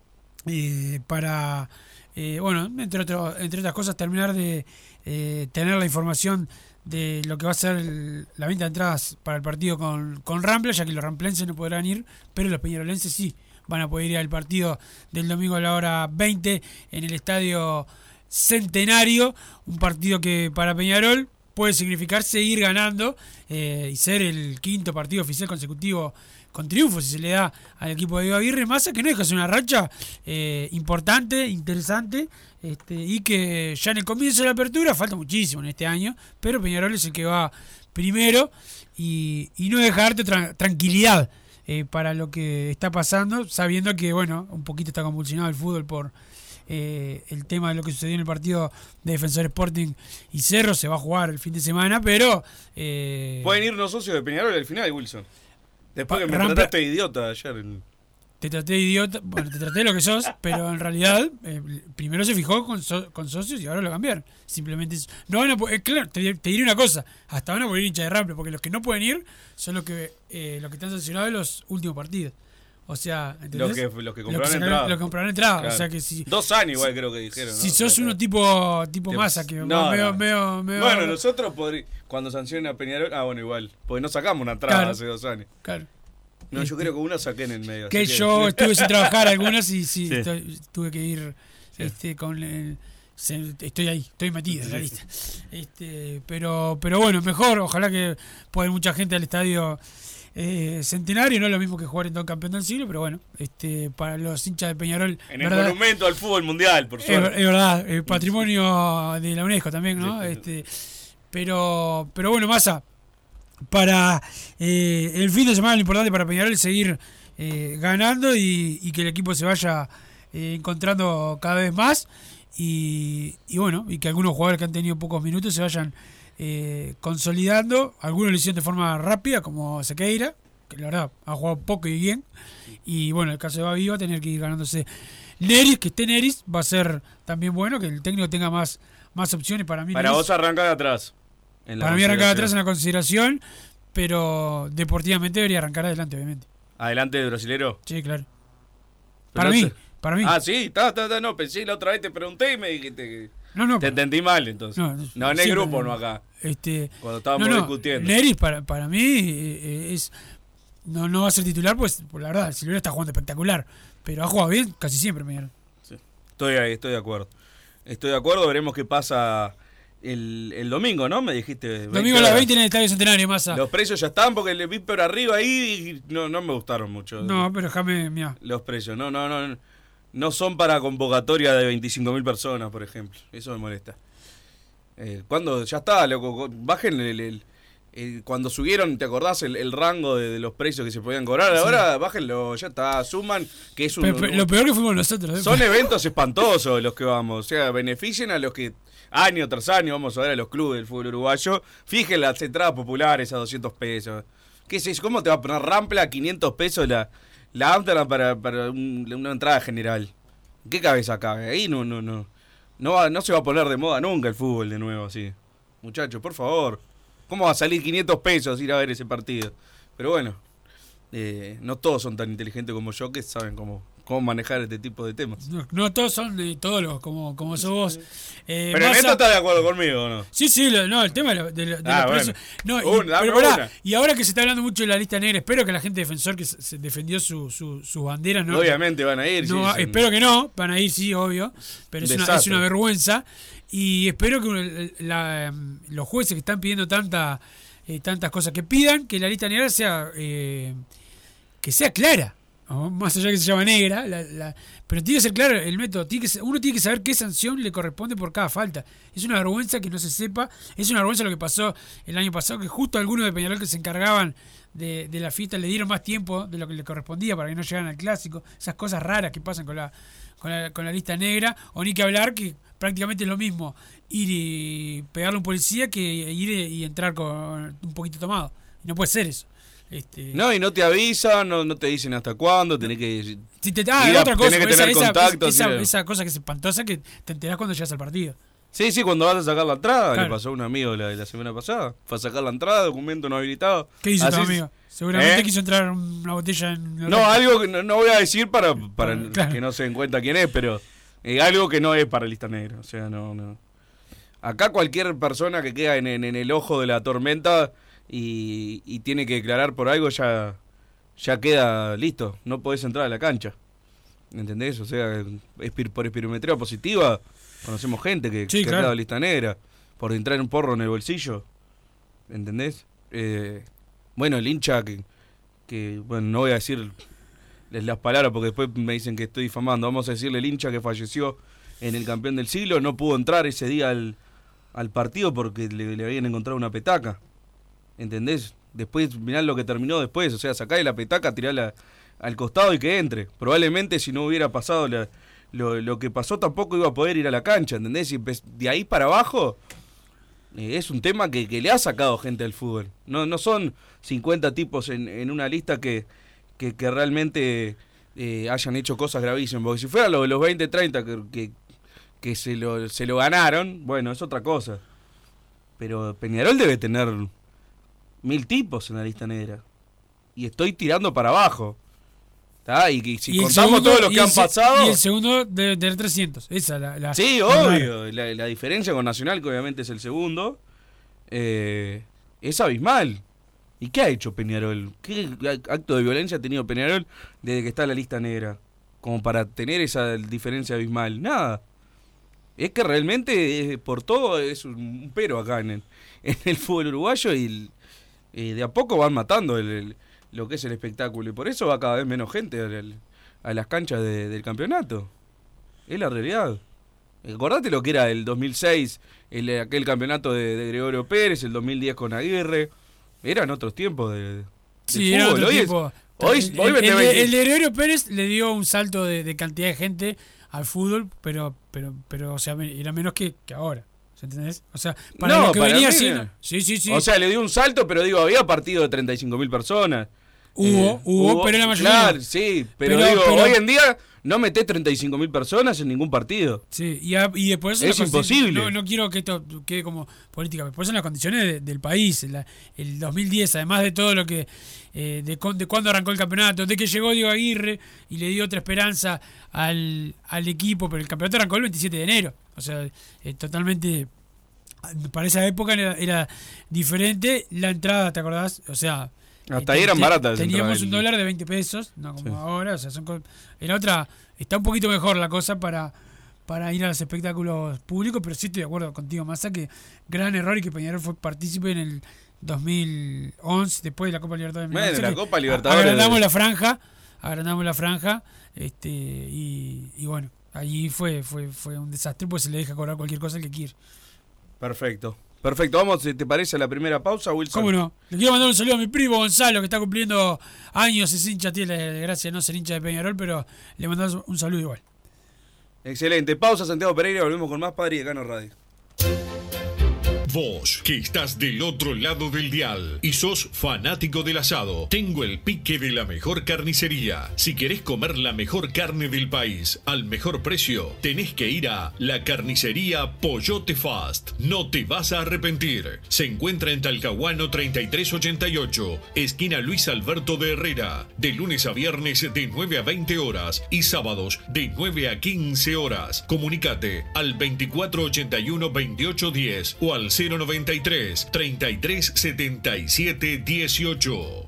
[SPEAKER 9] eh, para, eh, bueno, entre, otro, entre otras cosas, terminar de eh, tener la información de lo que va a ser el, la venta de entradas para el partido con, con Rampla, ya que los ramplenses no podrán ir, pero los peñarolenses sí van a poder ir al partido del domingo a la hora veinte en el estadio Centenario, un partido que para Peñarol puede significar seguir ganando eh, y ser el quinto partido oficial consecutivo con triunfo si se le da al equipo de Diego Aguirre Massa, que no deja de ser una racha eh, importante, interesante, este, y que ya en el comienzo de la apertura falta muchísimo en este año, pero Peñarol es el que va primero y, y no deja darte tra- tranquilidad eh, para lo que está pasando, sabiendo que bueno, un poquito está convulsionado el fútbol por Eh, el tema de lo que sucedió en el partido de Defensor Sporting y Cerro. Se va a jugar el fin de semana, pero eh,
[SPEAKER 7] pueden ir los socios de Peñarol al final, Wilson. Después que me
[SPEAKER 9] Rampla,
[SPEAKER 7] trataste de idiota ayer. En...
[SPEAKER 9] Te traté de idiota, bueno, te traté de lo que sos, pero en realidad eh, primero se fijó con, so, con socios y ahora lo cambiaron. Simplemente eso. No van a poder, eh, claro, te, te diré una cosa, hasta van a poder ir hinchas de Rampla, porque los que no pueden ir son los que eh, los que están sancionados en los últimos partidos. O sea, ¿entendés?
[SPEAKER 7] Los que, los que compraron
[SPEAKER 9] los que
[SPEAKER 7] entrada.
[SPEAKER 9] Los que compraron entrada.
[SPEAKER 7] Claro.
[SPEAKER 9] O sea que si,
[SPEAKER 7] Dos años igual
[SPEAKER 9] si,
[SPEAKER 7] creo que dijeron, ¿no?
[SPEAKER 9] Si sos uno tipo tipo Massa, que
[SPEAKER 7] no,
[SPEAKER 9] medio,
[SPEAKER 7] no.
[SPEAKER 9] medio, medio...
[SPEAKER 7] Bueno, nosotros podri... cuando sancionen a Peñarol... Ah, bueno, igual. Porque no sacamos una entrada
[SPEAKER 9] claro,
[SPEAKER 7] hace dos años.
[SPEAKER 9] Claro.
[SPEAKER 7] No,
[SPEAKER 9] este,
[SPEAKER 7] yo creo que una saqué en el medio.
[SPEAKER 9] Que,
[SPEAKER 7] que
[SPEAKER 9] yo estuve sin trabajar algunas y sí,
[SPEAKER 7] sí.
[SPEAKER 9] Estoy, tuve que ir sí. este con el... Estoy ahí, estoy metido en la lista. Este, pero, pero bueno, mejor. Ojalá que pueda ir mucha gente al estadio... Eh, Centenario, no es lo mismo que jugar en todo el campeón del siglo, pero bueno, este para los hinchas de Peñarol
[SPEAKER 7] en el
[SPEAKER 9] verdad,
[SPEAKER 7] monumento al fútbol mundial, por suerte.
[SPEAKER 9] Es, es verdad, eh, patrimonio de la UNESCO también, ¿no? Sí, este pero pero bueno, Massa, para eh, el fin de semana lo importante para Peñarol es seguir eh, ganando y, y que el equipo se vaya eh, encontrando cada vez más y, y bueno, y que algunos jugadores que han tenido pocos minutos se vayan Eh, consolidando. Algunos lo hicieron de forma rápida, como Sequeira, que la verdad ha jugado poco y bien, y bueno, el caso de Babi va a tener que ir ganándose. Neris, que esté Neris va a ser también bueno, que el técnico tenga más, más opciones. Para mí
[SPEAKER 7] para
[SPEAKER 9] Neris,
[SPEAKER 7] vos arranca de atrás
[SPEAKER 9] en la para mí arrancar de atrás en la consideración, pero deportivamente debería arrancar adelante, obviamente.
[SPEAKER 7] ¿Adelante del brasilero?
[SPEAKER 9] Sí, claro. Para mí, para mí.
[SPEAKER 7] Ah, sí, está, está, está, no, pensé la otra vez, te pregunté y me dijiste que...
[SPEAKER 9] No, no,
[SPEAKER 7] te entendí mal, entonces. No, no, no en el sí, grupo, no acá.
[SPEAKER 9] Este,
[SPEAKER 7] Cuando estábamos
[SPEAKER 9] no, no,
[SPEAKER 7] discutiendo.
[SPEAKER 9] Neris, para, para mí, eh, es no, no va a ser titular, pues, pues la verdad, Silvio está jugando espectacular. Pero ha jugado bien casi siempre, Miguel.
[SPEAKER 7] Sí. Estoy ahí, estoy de acuerdo. Estoy de acuerdo, veremos qué pasa el, el domingo, ¿no? Me dijiste.
[SPEAKER 9] Domingo a las veinte en el Estadio Centenario, Massa.
[SPEAKER 7] Los precios ya están porque le vi por arriba ahí y no, no me gustaron mucho.
[SPEAKER 9] No, pero déjame, mira.
[SPEAKER 7] Los precios, no, no, no. No son para convocatoria de veinticinco mil personas, por ejemplo. Eso me molesta. Eh, cuando ya está, loco, bajen el, el, el, cuando subieron, ¿te acordás? El, el rango de, de los precios que se podían cobrar. Sí. Ahora bájenlo, ya está, suman, que es un,
[SPEAKER 9] pero, pero, lo peor que fuimos nosotros. ¿eh?
[SPEAKER 7] Son eventos espantosos los que vamos, o sea, beneficien a los que año tras año vamos a ver a los clubes del fútbol uruguayo. Fijen las entradas populares a doscientos pesos. ¿Qué es eso? ¿Cómo te va a poner Rampla a quinientos pesos la, la Amsterdam para, para un, una entrada general? ¿Qué cabeza cabe? Ahí no, no, no. No, va, no se va a poner de moda nunca el fútbol de nuevo así. Muchachos, por favor. ¿Cómo va a salir quinientos pesos ir a ver ese partido? Pero bueno, eh, no todos son tan inteligentes como yo que saben cómo, cómo manejar este tipo de temas.
[SPEAKER 9] No, no todos son de todos los como, como sos vos. Eh,
[SPEAKER 7] Pero en
[SPEAKER 9] Massa-
[SPEAKER 7] esto estás de acuerdo conmigo, ¿o no?
[SPEAKER 9] Sí, sí, lo- no, el tema de, lo- de, lo- de
[SPEAKER 7] Ah,
[SPEAKER 9] los
[SPEAKER 7] bueno.
[SPEAKER 9] presos. No, y,
[SPEAKER 7] Una, dame
[SPEAKER 9] pero pará,
[SPEAKER 7] una.
[SPEAKER 9] y ahora que se está hablando mucho de la lista negra, espero que la gente defensor que se, se defendió su, su, sus banderas no.
[SPEAKER 7] Obviamente van a ir.
[SPEAKER 9] No,
[SPEAKER 7] sí,
[SPEAKER 9] va-
[SPEAKER 7] sí.
[SPEAKER 9] espero que no, van a ir, sí, obvio, pero es una,
[SPEAKER 7] Desastre.
[SPEAKER 9] es una vergüenza. Y espero que el- la, em, los jueces que están pidiendo tanta, eh, tantas cosas que pidan, que la lista negra sea eh, que sea clara, ¿no? Más allá de que se llama negra, la, la- pero tiene que ser claro el método. Tiene que ser- uno tiene que saber qué sanción le corresponde por cada falta. Es una vergüenza que no se sepa. Es una vergüenza lo que pasó el año pasado, que justo algunos de Peñarol que se encargaban de, de la fiesta le dieron más tiempo de lo que le correspondía para que no llegaran al clásico. Esas cosas raras que pasan con la, con la, con la lista negra. O ni que hablar que prácticamente es lo mismo ir y pegarle a un policía que ir y entrar con un poquito tomado. Y no puede ser eso. Este,
[SPEAKER 7] No, y no te avisan, no, no te dicen hasta cuándo, tenés que...
[SPEAKER 9] si te, ah,
[SPEAKER 7] ir a-
[SPEAKER 9] otra cosa,
[SPEAKER 7] tenés que
[SPEAKER 9] esa,
[SPEAKER 7] tener
[SPEAKER 9] esa-
[SPEAKER 7] contacto.
[SPEAKER 9] esa,
[SPEAKER 7] sí.
[SPEAKER 9] esa cosa que es espantosa que te enterás cuando llegas al partido.
[SPEAKER 7] Sí, sí, cuando vas a sacar la entrada,
[SPEAKER 9] Claro.
[SPEAKER 7] le pasó a un amigo la, la semana pasada. Fue a sacar la entrada, documento no habilitado.
[SPEAKER 9] ¿Qué hizo tu
[SPEAKER 7] Así-
[SPEAKER 9] amigo? Seguramente
[SPEAKER 7] ¿Eh?
[SPEAKER 9] quiso entrar una botella en...
[SPEAKER 7] No, algo que no, no voy a decir para, para
[SPEAKER 9] Claro.
[SPEAKER 7] que no se den cuenta quién es, pero eh, algo que no es para lista negra. O sea, no, no. Acá cualquier persona que queda en, en- en el ojo de la tormenta y, y tiene que declarar por algo ya, ya queda listo. No podés entrar a la cancha. ¿Entendés? O sea, espir- por espirometría positiva conocemos gente que,
[SPEAKER 9] Sí,
[SPEAKER 7] que
[SPEAKER 9] claro.
[SPEAKER 7] ha quedado en lista negra por entrar un porro en el bolsillo. ¿Entendés? Eh, bueno, el hincha que, que, bueno, no voy a decir las palabras porque después me dicen que estoy difamando. Vamos a decirle el hincha que falleció en el campeón del siglo, no pudo entrar ese día al, al partido porque le, le habían encontrado una petaca. ¿Entendés? Después, mirá lo que terminó después. O sea, sacale la petaca, tirala al costado y que entre. Probablemente si no hubiera pasado la, lo, lo que pasó, tampoco iba a poder ir a la cancha, ¿entendés? Y empe- de ahí para abajo eh, es un tema que, que le ha sacado gente al fútbol. No, no son cincuenta tipos en, en una lista que, que, que realmente eh, hayan hecho cosas gravísimas. Porque si fuera los, los veinte, treinta que, que, que se, lo, se lo ganaron, bueno, es otra cosa. Pero Peñarol debe tener mil tipos en la lista negra. Y estoy tirando para abajo. ¿Tá? Y, y si
[SPEAKER 9] Y el
[SPEAKER 7] contamos
[SPEAKER 9] segundo-
[SPEAKER 7] todos los
[SPEAKER 9] y
[SPEAKER 7] que
[SPEAKER 9] el
[SPEAKER 7] han
[SPEAKER 9] se-
[SPEAKER 7] pasado...
[SPEAKER 9] Y el segundo debe tener trescientos. Esa la, la
[SPEAKER 7] Sí,
[SPEAKER 9] la rara.
[SPEAKER 7] obvio. La, la diferencia con Nacional, que obviamente es el segundo, eh, es abismal. ¿Y qué ha hecho Peñarol? ¿Qué acto de violencia ha tenido Peñarol desde que está en la lista negra? Como para tener esa diferencia abismal. Nada. Es que realmente, eh, por todo, es un, un pero acá en el, en el fútbol uruguayo y eh, de a poco van matando el, el- lo que es el espectáculo. Y por eso va cada vez menos gente al- al- a las canchas de- del campeonato. Es la realidad. Acordate lo que era el dos mil seis, el, aquel campeonato de, de Gregorio Pérez, el dos mil diez con Aguirre. Eran otros tiempos de, del
[SPEAKER 9] Sí, era
[SPEAKER 7] fútbol.
[SPEAKER 9] otro
[SPEAKER 7] Hoy es-
[SPEAKER 9] tiempo.
[SPEAKER 7] hoy-
[SPEAKER 9] el,
[SPEAKER 7] hoy
[SPEAKER 9] el-
[SPEAKER 7] vete
[SPEAKER 9] el de,
[SPEAKER 7] veinte.
[SPEAKER 9] el de Gregorio Pérez le dio un salto de, de cantidad de gente al fútbol, pero, pero, pero, o sea, era menos que, que ahora. ¿Entendés? O sea, para
[SPEAKER 7] No,
[SPEAKER 9] lo que
[SPEAKER 7] para
[SPEAKER 9] venía
[SPEAKER 7] mí,
[SPEAKER 9] haciendo. Sí, sí, sí.
[SPEAKER 7] O sea, le dio un salto, pero digo, había partido de treinta y cinco mil personas.
[SPEAKER 9] Hubo,
[SPEAKER 7] Eh,
[SPEAKER 9] hubo, pero la mayoría.
[SPEAKER 7] Claro, sí, pero,
[SPEAKER 9] Pero-
[SPEAKER 7] digo,
[SPEAKER 9] pero-
[SPEAKER 7] hoy en día no metés treinta y cinco mil personas en ningún partido.
[SPEAKER 9] Sí, y, a- y después
[SPEAKER 7] Es
[SPEAKER 9] las condi-
[SPEAKER 7] imposible.
[SPEAKER 9] No, no quiero que esto quede como política, después son las condiciones de- del país. La- el dos mil diez, además de todo lo que. Eh, de, con- de cuándo arrancó el campeonato, de que llegó Diego Aguirre y le dio otra esperanza al, al equipo, pero el campeonato arrancó el veintisiete de enero. O sea, eh, totalmente. Para esa época era, era diferente. La entrada, ¿te acordás? O sea.
[SPEAKER 7] Hasta
[SPEAKER 9] eh,
[SPEAKER 7] ahí eran
[SPEAKER 9] te-
[SPEAKER 7] baratas las
[SPEAKER 9] Teníamos
[SPEAKER 7] entradas.
[SPEAKER 9] un dólar de veinte pesos, no como
[SPEAKER 7] Sí.
[SPEAKER 9] ahora. O sea, son co- era otra. Está un poquito mejor la cosa para para ir a los espectáculos públicos, pero sí estoy de acuerdo contigo, Massa, que gran error y que Peñarol fue partícipe en el dos mil once, después de la Copa Libertadores.
[SPEAKER 7] Bueno,
[SPEAKER 9] dos mil
[SPEAKER 7] la
[SPEAKER 9] once,
[SPEAKER 7] Copa
[SPEAKER 9] que
[SPEAKER 7] Libertadores-
[SPEAKER 9] Agrandamos la franja, agrandamos la franja, este y, y bueno, allí fue fue fue un desastre, pues se le deja cobrar cualquier cosa al que quiere.
[SPEAKER 7] Perfecto. Perfecto, vamos, ¿te parece la primera pausa, Wilson?
[SPEAKER 9] ¿Cómo no? Le quiero mandar un saludo a mi primo Gonzalo, que está cumpliendo años, es hincha, tiene la desgracia de no ser hincha de Peñarol, pero le mandamos un saludo igual.
[SPEAKER 7] Excelente. Pausa, Santiago Pereira, volvemos con más Padre y Decano Radio.
[SPEAKER 10] Vos, que estás del otro lado del dial y sos fanático del asado, tengo el pique de la mejor carnicería. Si querés comer la mejor carne del país al mejor precio, tenés que ir a la carnicería Pollote Fast. No te vas a arrepentir. Se encuentra en Talcahuano treinta y tres ochenta y ocho, esquina Luis Alberto de Herrera, de lunes a viernes de nueve a veinte horas y sábados de nueve a quince horas. Comunicate al veinticuatro ochenta y uno veintiocho diez o al cero noventa y tres treinta y tres setenta y siete dieciocho.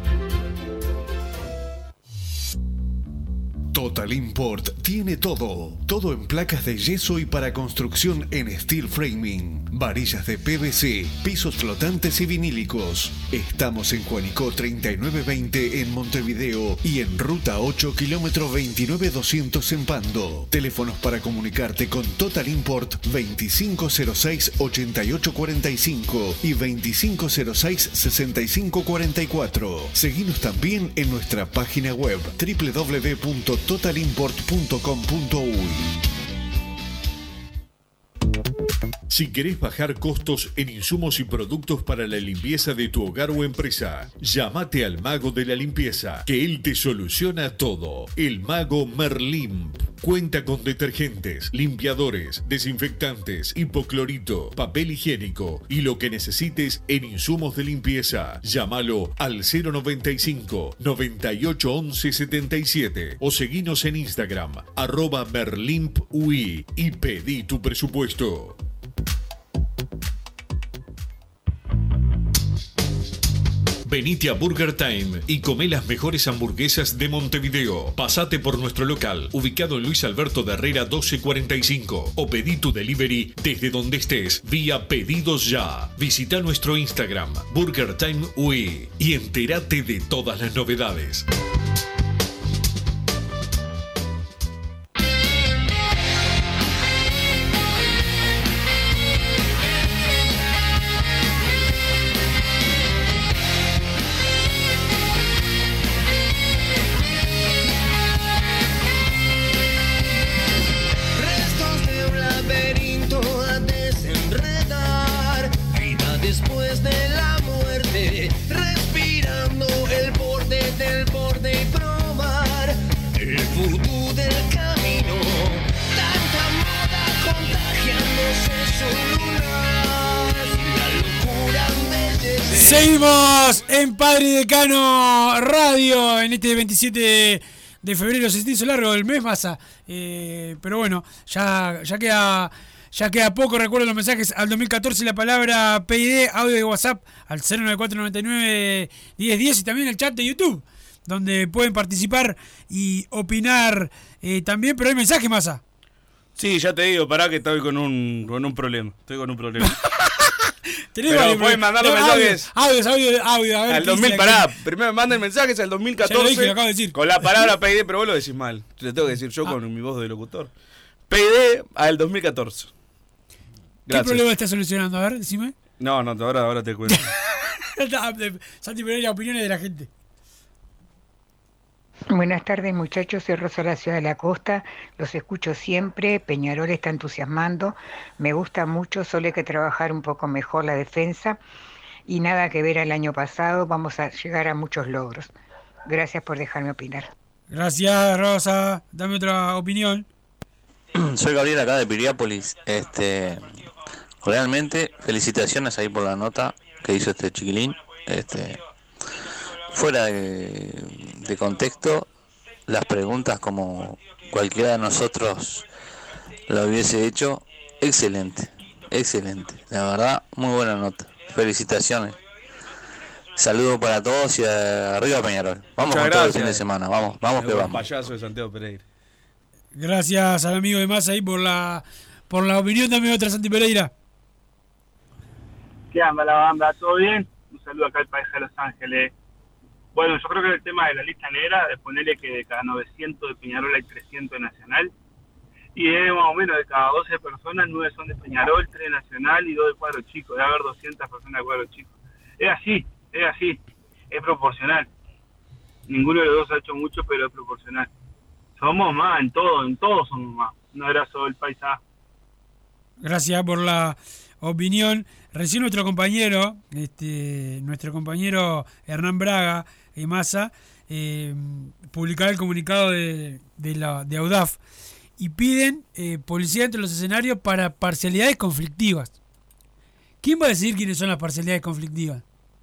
[SPEAKER 11] Total Import tiene todo. Todo en placas de yeso y para construcción en steel framing. Varillas de P V C, pisos flotantes y vinílicos. Estamos en Juanico treinta y nueve veinte en Montevideo y en Ruta ocho, kilómetro veintinueve doscientos en Pando. Teléfonos para comunicarte con Total Import veinticinco cero seis ochenta y ocho cuarenta y cinco y veinticinco cero seis sesenta y cinco cuarenta y cuatro. Seguinos también en nuestra página web doble u doble u doble u punto total import punto com punto uy.
[SPEAKER 10] Si querés bajar costos en insumos y productos para la limpieza de tu hogar o empresa, llámate al Mago de la Limpieza, que él te soluciona todo. El Mago Merlimp. Cuenta con detergentes, limpiadores, desinfectantes, hipoclorito, papel higiénico y lo que necesites en insumos de limpieza. Llámalo al cero noventa y cinco noventa y ocho once setenta y siete o seguinos en Instagram, arroba merlimpui y pedí tu presupuesto. Venite a Burger Time y come las mejores hamburguesas de Montevideo. Pasate por nuestro local, ubicado en Luis Alberto de Herrera doce cuarenta y cinco, o pedí tu delivery desde donde estés, vía Pedidos Ya. Visita nuestro Instagram, Burger Time U E, y entérate de todas las novedades.
[SPEAKER 12] Después de la muerte, respirando el borde del borde y probar el vudú del camino. Tanta moda contagiándose celular, la locura de...
[SPEAKER 9] Seguimos en Padre y Decano Radio en este veintisiete de febrero. Se hizo largo el mes, Massa, eh, pero bueno, ya, ya queda... Ya queda poco. Recuerden los mensajes al dos mil catorce, la palabra P I D, audio de WhatsApp al cero noventa y cuatro noventa y nueve diez diez y también el chat de YouTube, donde pueden participar y opinar eh, también, pero hay mensaje, Massa.
[SPEAKER 7] Sí, ya te digo, pará que estoy con un, con un problema. Estoy con un problema.
[SPEAKER 9] Pero
[SPEAKER 7] pueden mandar los mensajes.
[SPEAKER 9] Audios, audio, audio. A ver,
[SPEAKER 7] al dos mil, pará. Primero manden mensajes al dos mil catorce. Ya lo dije, lo acabo de decir. Con la palabra P I D, pero vos lo decís mal. Te tengo que decir yo ah. con mi voz de locutor. P I D al dos mil catorce.
[SPEAKER 9] Gracias. ¿Qué problema estás solucionando? A ver, decime.
[SPEAKER 7] No, no, ahora, ahora te cuento.
[SPEAKER 9] Santi Pereira, opiniones de la gente.
[SPEAKER 13] Buenas tardes, muchachos. Soy Rosa de la Ciudad de la Costa. Los escucho siempre. Peñarol está entusiasmando. Me gusta mucho. Solo hay que trabajar un poco mejor la defensa. Y nada que ver al año pasado. Vamos a llegar a muchos logros. Gracias por dejarme opinar.
[SPEAKER 9] Gracias, Rosa. Dame otra opinión.
[SPEAKER 14] Soy Gabriel acá de Piriápolis. Este... Realmente, felicitaciones ahí por la nota que hizo este chiquilín. Este, fuera de, de contexto, las preguntas como cualquiera de nosotros lo hubiese hecho, excelente, excelente. La verdad, muy buena nota. Felicitaciones. Saludos para todos y arriba Peñarol. Vamos con todo el fin de semana. Vamos, vamos que vamos.
[SPEAKER 7] Payaso de Santiago Pereira.
[SPEAKER 9] Gracias al amigo de Massa ahí por la por la opinión también otra Santi Pereira.
[SPEAKER 15] ¿Qué anda la banda? ¿Todo bien? Un saludo acá al país de Los Ángeles. Bueno, yo creo que el tema de la lista negra, de ponerle que de cada novecientos de Peñarol hay trescientos de Nacional, y es más o menos de cada doce personas, nueve son de Peñarol, tres de Nacional y dos de Cuadro Chico. Debe haber doscientas personas de Cuadro Chico. Es así, es así, es proporcional. Ninguno de los dos ha hecho mucho, pero es proporcional. Somos más en todo, en todo somos más. No era solo el paisaje.
[SPEAKER 9] Gracias por la opinión. Recién nuestro compañero, este, nuestro compañero Hernán Braga y Massa, eh, publicaba el comunicado de, de, la, de AUDAF y piden eh, policía entre los escenarios para parcialidades conflictivas. ¿Quién va a decidir quiénes son las parcialidades conflictivas?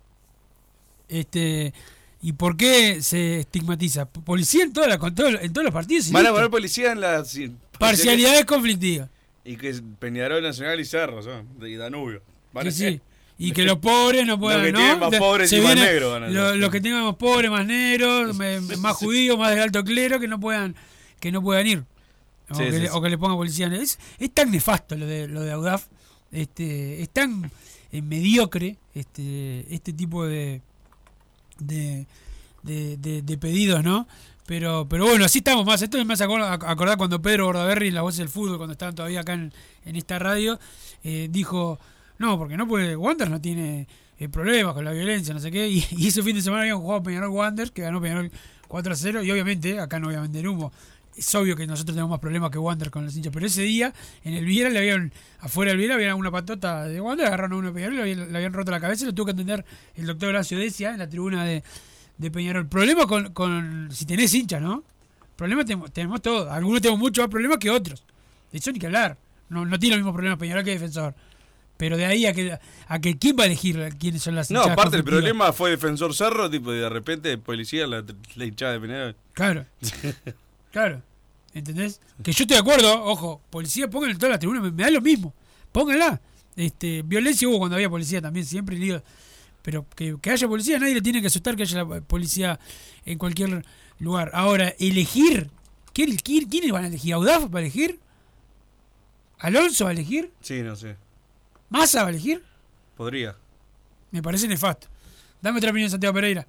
[SPEAKER 9] Este, ¿y por qué se estigmatiza? Policía en, toda la, con todo, en todos los partidos.
[SPEAKER 7] Van a poner policía en las sí,
[SPEAKER 9] parcialidades conflictivas.
[SPEAKER 7] Y que es Peñarol, Nacional y Cerro, ¿no? Y Danubio.
[SPEAKER 9] Que sí. Y que los pobres no puedan,
[SPEAKER 7] los que
[SPEAKER 9] ¿no?
[SPEAKER 7] tienen más pobres
[SPEAKER 9] Se
[SPEAKER 7] y más
[SPEAKER 9] viene,
[SPEAKER 7] negros van a
[SPEAKER 9] lo,
[SPEAKER 7] ser.
[SPEAKER 9] Los que tengan más pobres, más negros, me- más judíos, más de alto clero, que no puedan, que no puedan ir. O,
[SPEAKER 7] Sí,
[SPEAKER 9] que,
[SPEAKER 7] sí,
[SPEAKER 9] le,
[SPEAKER 7] sí.
[SPEAKER 9] o que le pongan policía. Es, es tan nefasto lo de lo de AUDAF, este, es tan eh, mediocre este, este tipo de de, de, de- de pedidos, ¿no? Pero, pero bueno, así estamos más. Esto me hace acordar, acordar cuando Pedro Bordaberry, en La Voz del Fútbol, cuando estaban todavía acá en, en esta radio, eh, dijo, no, porque no puede, Wander no tiene eh, problemas con la violencia, no sé qué, y, y ese fin de semana habían jugado Peñarol Wander, que ganó Peñarol cuatro a cero, y obviamente, acá no voy a vender humo, es obvio que nosotros tenemos más problemas que Wander con los hinchas, pero ese día, en el Viera, le habían, afuera del Viera, había una patota de Wander, agarraron a uno de Peñarol, le habían, le habían roto la cabeza, y lo tuvo que atender el doctor Horacio Decia en la tribuna de, de Peñarol. Problema con, con, si tenés hinchas, ¿no? Problemas tenemos, tenemos todos, algunos tenemos muchos más problemas que otros, de eso ni que hablar, no, no tiene los mismos problemas Peñarol que Defensor. Pero de ahí a que, a que quién va a elegir quiénes son las
[SPEAKER 7] No,
[SPEAKER 9] hinchadas
[SPEAKER 7] aparte el
[SPEAKER 9] conflictivas.
[SPEAKER 7] problema fue Defensor Cerro, tipo, y de repente policía la, la hinchada de Peñarol.
[SPEAKER 9] Claro. Claro. ¿Entendés? Que yo estoy de acuerdo, ojo, policía, pónganle en toda la tribuna, me, me da lo mismo. Pónganla. Este, violencia hubo cuando había policía también, siempre lío. Pero que, que haya policía, nadie le tiene que asustar que haya la policía en cualquier lugar. Ahora, elegir, ¿quién, quién, ¿quiénes van a elegir? ¿Audaf va a elegir? ¿Alonso va a elegir?
[SPEAKER 7] Sí, no sé.
[SPEAKER 9] ¿Massa va a elegir?
[SPEAKER 7] Podría.
[SPEAKER 9] Me parece nefasto. Dame otra opinión, Santiago Pereira.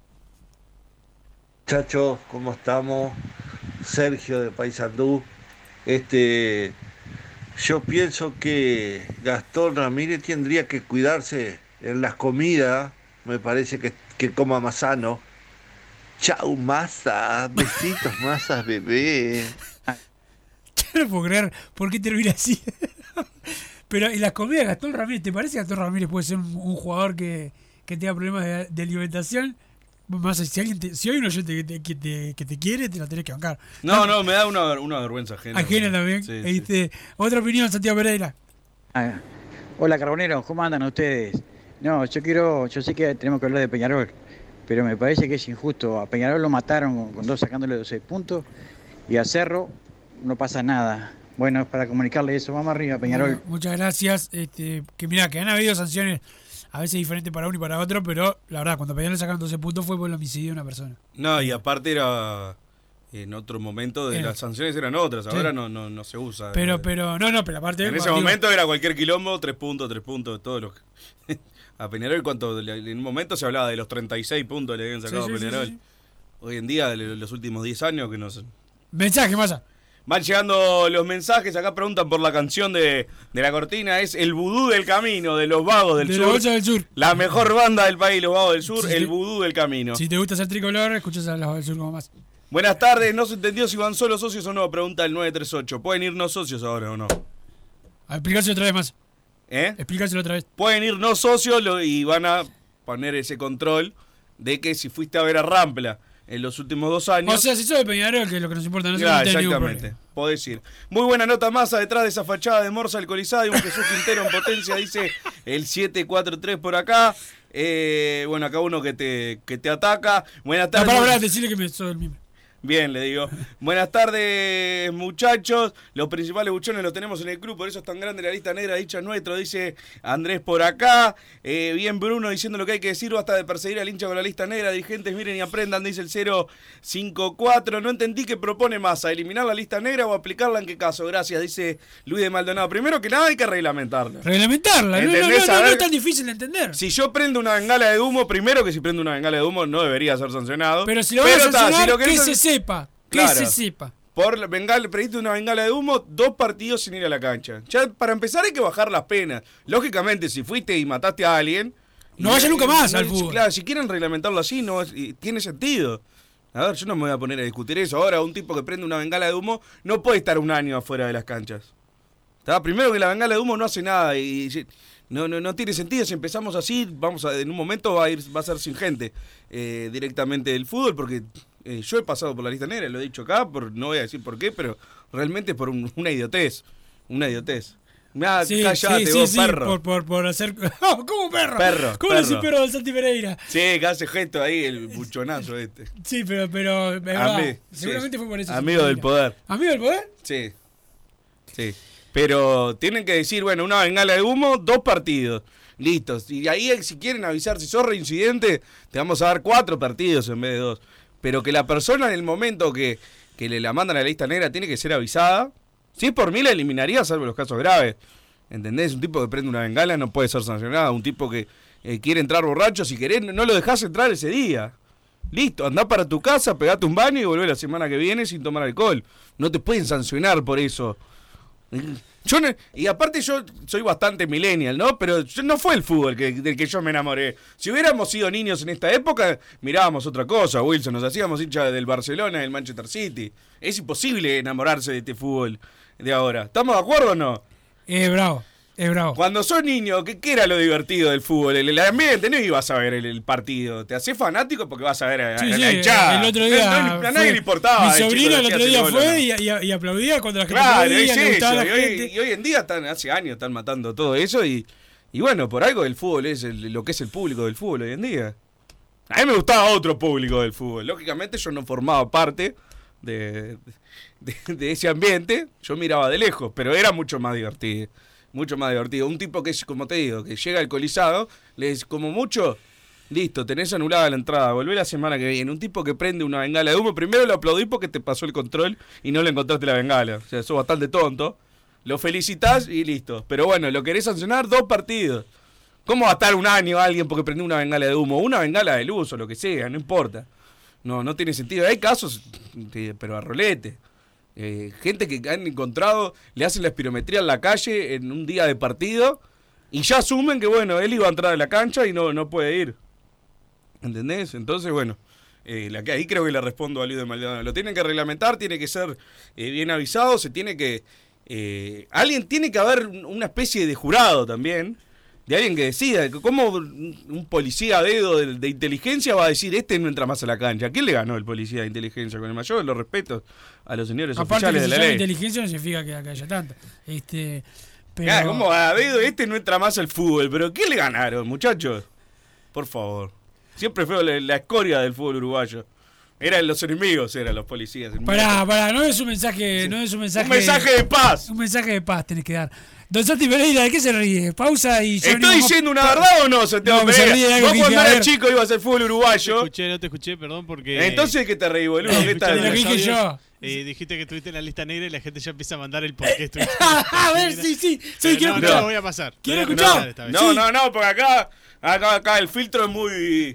[SPEAKER 16] Muchachos, ¿cómo estamos? Sergio de Paysandú. Este, yo pienso que Gastón Ramírez tendría que cuidarse en las comidas. Me parece que, que coma más sano. Chau, Massa. Besitos, Massa, bebé.
[SPEAKER 9] Yo no puedo creer por qué termina así. Pero en las comidas de Gastón Ramírez, ¿te parece que Gastón Ramírez puede ser un, un jugador que, que tenga problemas de, de alimentación? Más si alguien te, si hay un oyente que te, que, te, que te quiere, te la tenés que bancar.
[SPEAKER 7] No, no, me da una, una vergüenza ajena.
[SPEAKER 9] Ajena también.
[SPEAKER 7] Sí,
[SPEAKER 9] Este, otra opinión, Santiago Pereira.
[SPEAKER 17] Ah, hola Carboneros, ¿cómo andan ustedes? No, yo quiero, yo sé que tenemos que hablar de Peñarol, pero me parece que es injusto. A Peñarol lo mataron con, con dos sacándole doce puntos y a Cerro no pasa nada. Bueno, es para comunicarle eso. Vamos arriba, Peñarol.
[SPEAKER 9] Bueno, muchas gracias. Este, que mira, que han habido sanciones a veces diferentes para uno y para otro, pero la verdad, cuando Peñarol le sacaron doce puntos fue por el homicidio de una persona.
[SPEAKER 7] No, y aparte era en otro momento, de
[SPEAKER 9] Era.
[SPEAKER 7] las sanciones eran otras,
[SPEAKER 9] Sí.
[SPEAKER 7] ahora no, no, no se usa.
[SPEAKER 9] Pero, pero, no, no, pero aparte...
[SPEAKER 7] En ese
[SPEAKER 9] digo,
[SPEAKER 7] momento era cualquier quilombo, tres puntos, tres puntos, todo lo que... A Peñarol, cuánto, en un momento se hablaba de los treinta y seis puntos que le habían sacado
[SPEAKER 9] Sí, sí,
[SPEAKER 7] a
[SPEAKER 9] sí,
[SPEAKER 7] Peñarol.
[SPEAKER 9] sí, sí.
[SPEAKER 7] Hoy en día, de los últimos diez años, que no sé.
[SPEAKER 9] Mensaje, Massa.
[SPEAKER 7] Van llegando los mensajes, acá preguntan por la canción de, de la cortina, es El Vudú del Camino, de Los Vagos del
[SPEAKER 9] De
[SPEAKER 7] Sur.
[SPEAKER 9] la Bolsa del Sur.
[SPEAKER 7] La mejor banda del país, Los Vagos del Sur,
[SPEAKER 9] Sí,
[SPEAKER 7] El
[SPEAKER 9] sí.
[SPEAKER 7] Vudú del Camino.
[SPEAKER 9] Si te gusta ser tricolor, escuchas a los del sur como más.
[SPEAKER 7] Buenas tardes, no se entendió si van solo socios o no, pregunta el nueve tres ocho. ¿Pueden ir no socios ahora o no?
[SPEAKER 9] A explicárselo otra vez más.
[SPEAKER 7] ¿Eh?
[SPEAKER 9] Explícaselo otra vez.
[SPEAKER 7] Pueden ir no socios lo- y van a poner ese control de que si fuiste a ver a Rampla en los últimos dos años...
[SPEAKER 9] O sea, si sos de Peñarol, que es lo que nos importa, no,
[SPEAKER 7] Ya,
[SPEAKER 9] no tenés ningún
[SPEAKER 7] exactamente,
[SPEAKER 9] problema.
[SPEAKER 7] podés ir. Muy buena nota Massa detrás de esa fachada de Morsa alcoholizada y un Jesús Quintero en potencia, dice el siete cuatro tres por acá. Eh, bueno, acá uno que te, que te ataca. Buenas
[SPEAKER 9] No,
[SPEAKER 7] tardes.
[SPEAKER 9] para, para, decirle que me soy el mismo.
[SPEAKER 7] Bien, le digo. Buenas tardes, muchachos. Los principales buchones los tenemos en el club, por eso es tan grande la lista negra dicha nuestro, dice Andrés por acá. Eh, bien, Bruno diciendo lo que hay que decir, basta de perseguir al hincha con la lista negra. Dirigentes, miren y aprendan, dice el cero cinco cuatro. No entendí qué propone Massa, eliminar la lista negra o aplicarla en qué caso. Gracias, dice Luis de Maldonado. Primero que nada hay que reglamentarla.
[SPEAKER 9] Reglamentarla, no, no, no,
[SPEAKER 7] ¿Entendés?
[SPEAKER 9] no,
[SPEAKER 7] A
[SPEAKER 9] no
[SPEAKER 7] ver,
[SPEAKER 9] es tan difícil de entender.
[SPEAKER 7] Si yo prendo una bengala de humo, primero que si prendo una bengala de humo no debería ser sancionado.
[SPEAKER 9] Pero si lo van a
[SPEAKER 7] ta,
[SPEAKER 9] sancionar,
[SPEAKER 7] si lo
[SPEAKER 9] que
[SPEAKER 7] querés
[SPEAKER 9] se
[SPEAKER 7] san-
[SPEAKER 9] sepa. Que
[SPEAKER 7] Claro.
[SPEAKER 9] se sepa.
[SPEAKER 7] Por la bengala, prendiste una bengala de humo, dos partidos sin ir a la cancha. Ya para empezar hay que bajar las penas. Lógicamente, si fuiste y mataste a alguien...
[SPEAKER 9] No
[SPEAKER 7] y-
[SPEAKER 9] vaya nunca más
[SPEAKER 7] no,
[SPEAKER 9] al
[SPEAKER 7] si-
[SPEAKER 9] fútbol.
[SPEAKER 7] Claro, si quieren reglamentarlo así, no es- y tiene sentido. A ver, yo no me voy a poner a discutir eso. Ahora, un tipo que prende una bengala de humo no puede estar un año afuera de las canchas. ¿Está? Primero que la bengala de humo no hace nada y no, no, no tiene sentido. Si empezamos así, vamos a, en un momento va a ir, va a ser sin gente eh, directamente del fútbol, porque eh, yo he pasado por la lista negra, lo he dicho acá, por, no voy a decir por qué, pero realmente por un, una idiotez. Una idiotez. Mirá,
[SPEAKER 9] Sí,
[SPEAKER 7] callate
[SPEAKER 9] sí,
[SPEAKER 7] vos,
[SPEAKER 9] sí,
[SPEAKER 7] perro.
[SPEAKER 9] Sí, por, por, por hacer... Oh, ¿cómo perro?
[SPEAKER 7] Perro,
[SPEAKER 9] ¿Cómo
[SPEAKER 7] perro.
[SPEAKER 9] decís perro del Santi Pereira?
[SPEAKER 7] Sí, que hace gesto ahí el buchonazo este.
[SPEAKER 9] Sí, pero, pero es verdad.
[SPEAKER 7] Ami-
[SPEAKER 9] Seguramente
[SPEAKER 7] sí.
[SPEAKER 9] fue por eso.
[SPEAKER 7] Amigo del poder.
[SPEAKER 9] ¿Amigo del poder?
[SPEAKER 7] Sí. Sí. Pero tienen que decir, bueno, una bengala de humo, dos partidos. Listos. Y ahí, si quieren avisar, si sos reincidente, te vamos a dar cuatro partidos en vez de dos. Pero que la persona en el momento que, que le la mandan a la lista negra tiene que ser avisada. Si es por mí, la eliminaría, salvo los casos graves. ¿Entendés? Un tipo que prende una bengala no puede ser sancionado. Un tipo que eh, quiere entrar borracho, si querés, no lo dejás entrar ese día. Listo, andá para tu casa, pegate un baño y volvé la semana que viene sin tomar alcohol. No te pueden sancionar por eso. Yo no, y aparte yo soy bastante millennial, ¿no? Pero yo, no fue el fútbol que, del que yo me enamoré. Si hubiéramos sido niños en esta época, mirábamos otra cosa, Wilson. Nos hacíamos hinchas del Barcelona, del Manchester City. Es imposible enamorarse de este fútbol de ahora. ¿Estamos de acuerdo o no?
[SPEAKER 9] Es bravo, es bravo.
[SPEAKER 7] Cuando sos niño, ¿qué, qué era lo divertido del fútbol? El, el ambiente, no ibas a ver el, el partido. Te hacés fanático porque vas a ver a,
[SPEAKER 9] Sí,
[SPEAKER 7] a
[SPEAKER 9] sí,
[SPEAKER 7] la hinchada.
[SPEAKER 9] el otro día
[SPEAKER 7] No, no, a
[SPEAKER 9] fue-
[SPEAKER 7] nadie le importaba.
[SPEAKER 9] Mi
[SPEAKER 7] el chico
[SPEAKER 9] sobrino
[SPEAKER 7] que
[SPEAKER 9] el otro
[SPEAKER 7] hacía
[SPEAKER 9] día
[SPEAKER 7] ese gol,
[SPEAKER 9] fue
[SPEAKER 7] ¿no?
[SPEAKER 9] y, y- y aplaudía cuando la gente
[SPEAKER 7] Claro,
[SPEAKER 9] aplaudía,
[SPEAKER 7] es
[SPEAKER 9] le gustaba
[SPEAKER 7] eso,
[SPEAKER 9] a
[SPEAKER 7] y,
[SPEAKER 9] la
[SPEAKER 7] hoy,
[SPEAKER 9] gente.
[SPEAKER 7] y hoy en día, están, hace años están matando todo eso y, y bueno, por algo el fútbol es el- lo que es el público del fútbol hoy en día. A mí me gustaba otro público del fútbol. Lógicamente yo no formaba parte de, de, de ese ambiente, yo miraba de lejos, pero era mucho más divertido. Mucho más divertido. Un tipo que es, como te digo, que llega alcoholizado, le dice, como mucho, listo, tenés anulada la entrada, volvé la semana que viene. Un tipo que prende una bengala de humo, primero lo aplaudí porque te pasó el control y no le encontraste la bengala. O sea, sos bastante tonto. Lo felicitas y listo. Pero bueno, lo querés sancionar dos partidos. ¿Cómo va a estar un año alguien porque prendió una bengala de humo? Una bengala de luz o lo que sea, no importa. No, no tiene sentido. Hay casos, pero a rolete. Eh, gente que han encontrado, le hacen la espirometría en la calle en un día de partido y ya asumen que, bueno, él iba a entrar a la cancha y no, no puede ir. ¿Entendés? Entonces, bueno, eh, la que ahí creo que le respondo a Luis de Maldonado. Lo tienen que reglamentar, tiene que ser eh, bien avisado, se tiene que... Eh, alguien tiene que haber una especie de jurado también, de alguien que decida. ¿Cómo un policía a dedo de, de inteligencia va a decir este no entra más a la cancha? ¿Quién le ganó el policía de inteligencia? Con el mayor de los respetos a los señores
[SPEAKER 9] Aparte
[SPEAKER 7] oficiales
[SPEAKER 9] que
[SPEAKER 7] de
[SPEAKER 9] se
[SPEAKER 7] la
[SPEAKER 9] llama
[SPEAKER 7] ley.
[SPEAKER 9] inteligencia no significa que acá haya tanta. Este, pero...
[SPEAKER 7] Claro, ¿cómo a dedo este no entra más al fútbol? ¿Pero qué le ganaron, muchachos? Por favor. Siempre fue la, la escoria del fútbol uruguayo. Eran los enemigos, eran los policías.
[SPEAKER 9] Pará, pará, no es un mensaje, sí. no es un mensaje.
[SPEAKER 7] Un mensaje de paz.
[SPEAKER 9] Un mensaje de paz tenés que dar. Don Santi Pereira, ¿de qué se ríe? Pausa y yo.
[SPEAKER 7] ¿Estoy diciendo una verdad o no, Santiago
[SPEAKER 9] no,
[SPEAKER 7] Pereira?
[SPEAKER 9] se ríe de algo
[SPEAKER 7] Vos
[SPEAKER 9] que
[SPEAKER 7] cuando
[SPEAKER 9] dije, a
[SPEAKER 7] eras
[SPEAKER 9] ver.
[SPEAKER 7] chico ibas al fútbol uruguayo.
[SPEAKER 18] No te escuché, no te escuché, perdón, porque...
[SPEAKER 7] Entonces, ¿qué te reí, boludo? ¿Qué tal?
[SPEAKER 9] Lo que dije yo.
[SPEAKER 18] Eh, dijiste que estuviste en la lista negra y la gente ya empieza a mandar el por qué estuviste.
[SPEAKER 9] A ver, sí, sí. Sí, quiero
[SPEAKER 18] no,
[SPEAKER 9] escuchar.
[SPEAKER 18] no lo voy a pasar.
[SPEAKER 9] Quiero
[SPEAKER 18] No,
[SPEAKER 9] escuchar.
[SPEAKER 18] no,
[SPEAKER 7] No, no, no, porque acá, acá, acá el filtro es muy...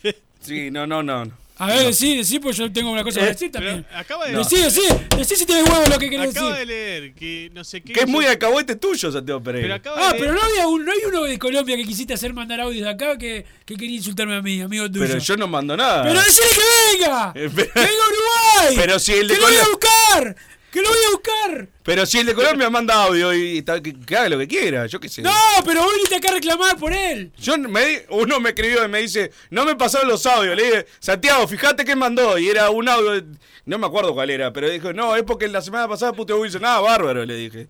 [SPEAKER 7] Sí, no, no, no. no.
[SPEAKER 9] A ver, decí, decí, pues yo tengo una cosa para decir también.
[SPEAKER 18] Acaba de
[SPEAKER 9] Decí, decí, decí si tienes huevo lo que querés decir.
[SPEAKER 18] Acaba de leer que no sé qué.
[SPEAKER 7] Que es
[SPEAKER 18] hizo-
[SPEAKER 7] muy alcahuete tuyo, Santiago Pereira.
[SPEAKER 18] Pero acaba
[SPEAKER 9] Ah,
[SPEAKER 18] de
[SPEAKER 9] pero
[SPEAKER 18] leer-
[SPEAKER 9] no había un, no hay uno de Colombia que quisiste hacer mandar audios de acá que, que quería insultarme a mí, amigo tuyo.
[SPEAKER 7] Pero yo no mando nada.
[SPEAKER 9] Pero decile que venga.
[SPEAKER 7] Eh,
[SPEAKER 9] ¡Que venga a Uruguay!
[SPEAKER 7] Pero si el de
[SPEAKER 9] ¡Que lo voy a
[SPEAKER 7] Colombia...
[SPEAKER 9] buscar! ¡Que lo voy a buscar!
[SPEAKER 7] Pero si el de Colombia manda audio y está, que, que haga lo que quiera, yo qué sé.
[SPEAKER 9] No, pero vos viniste acá a reclamar por él.
[SPEAKER 7] Yo me di- uno me escribió y me dice, no me pasaron los audios. Le dije, Santiago, fíjate qué mandó. Y era un audio, no me acuerdo cuál era, pero dijo, no, es porque la semana pasada puteó Wilson. Ah, bárbaro, le dije.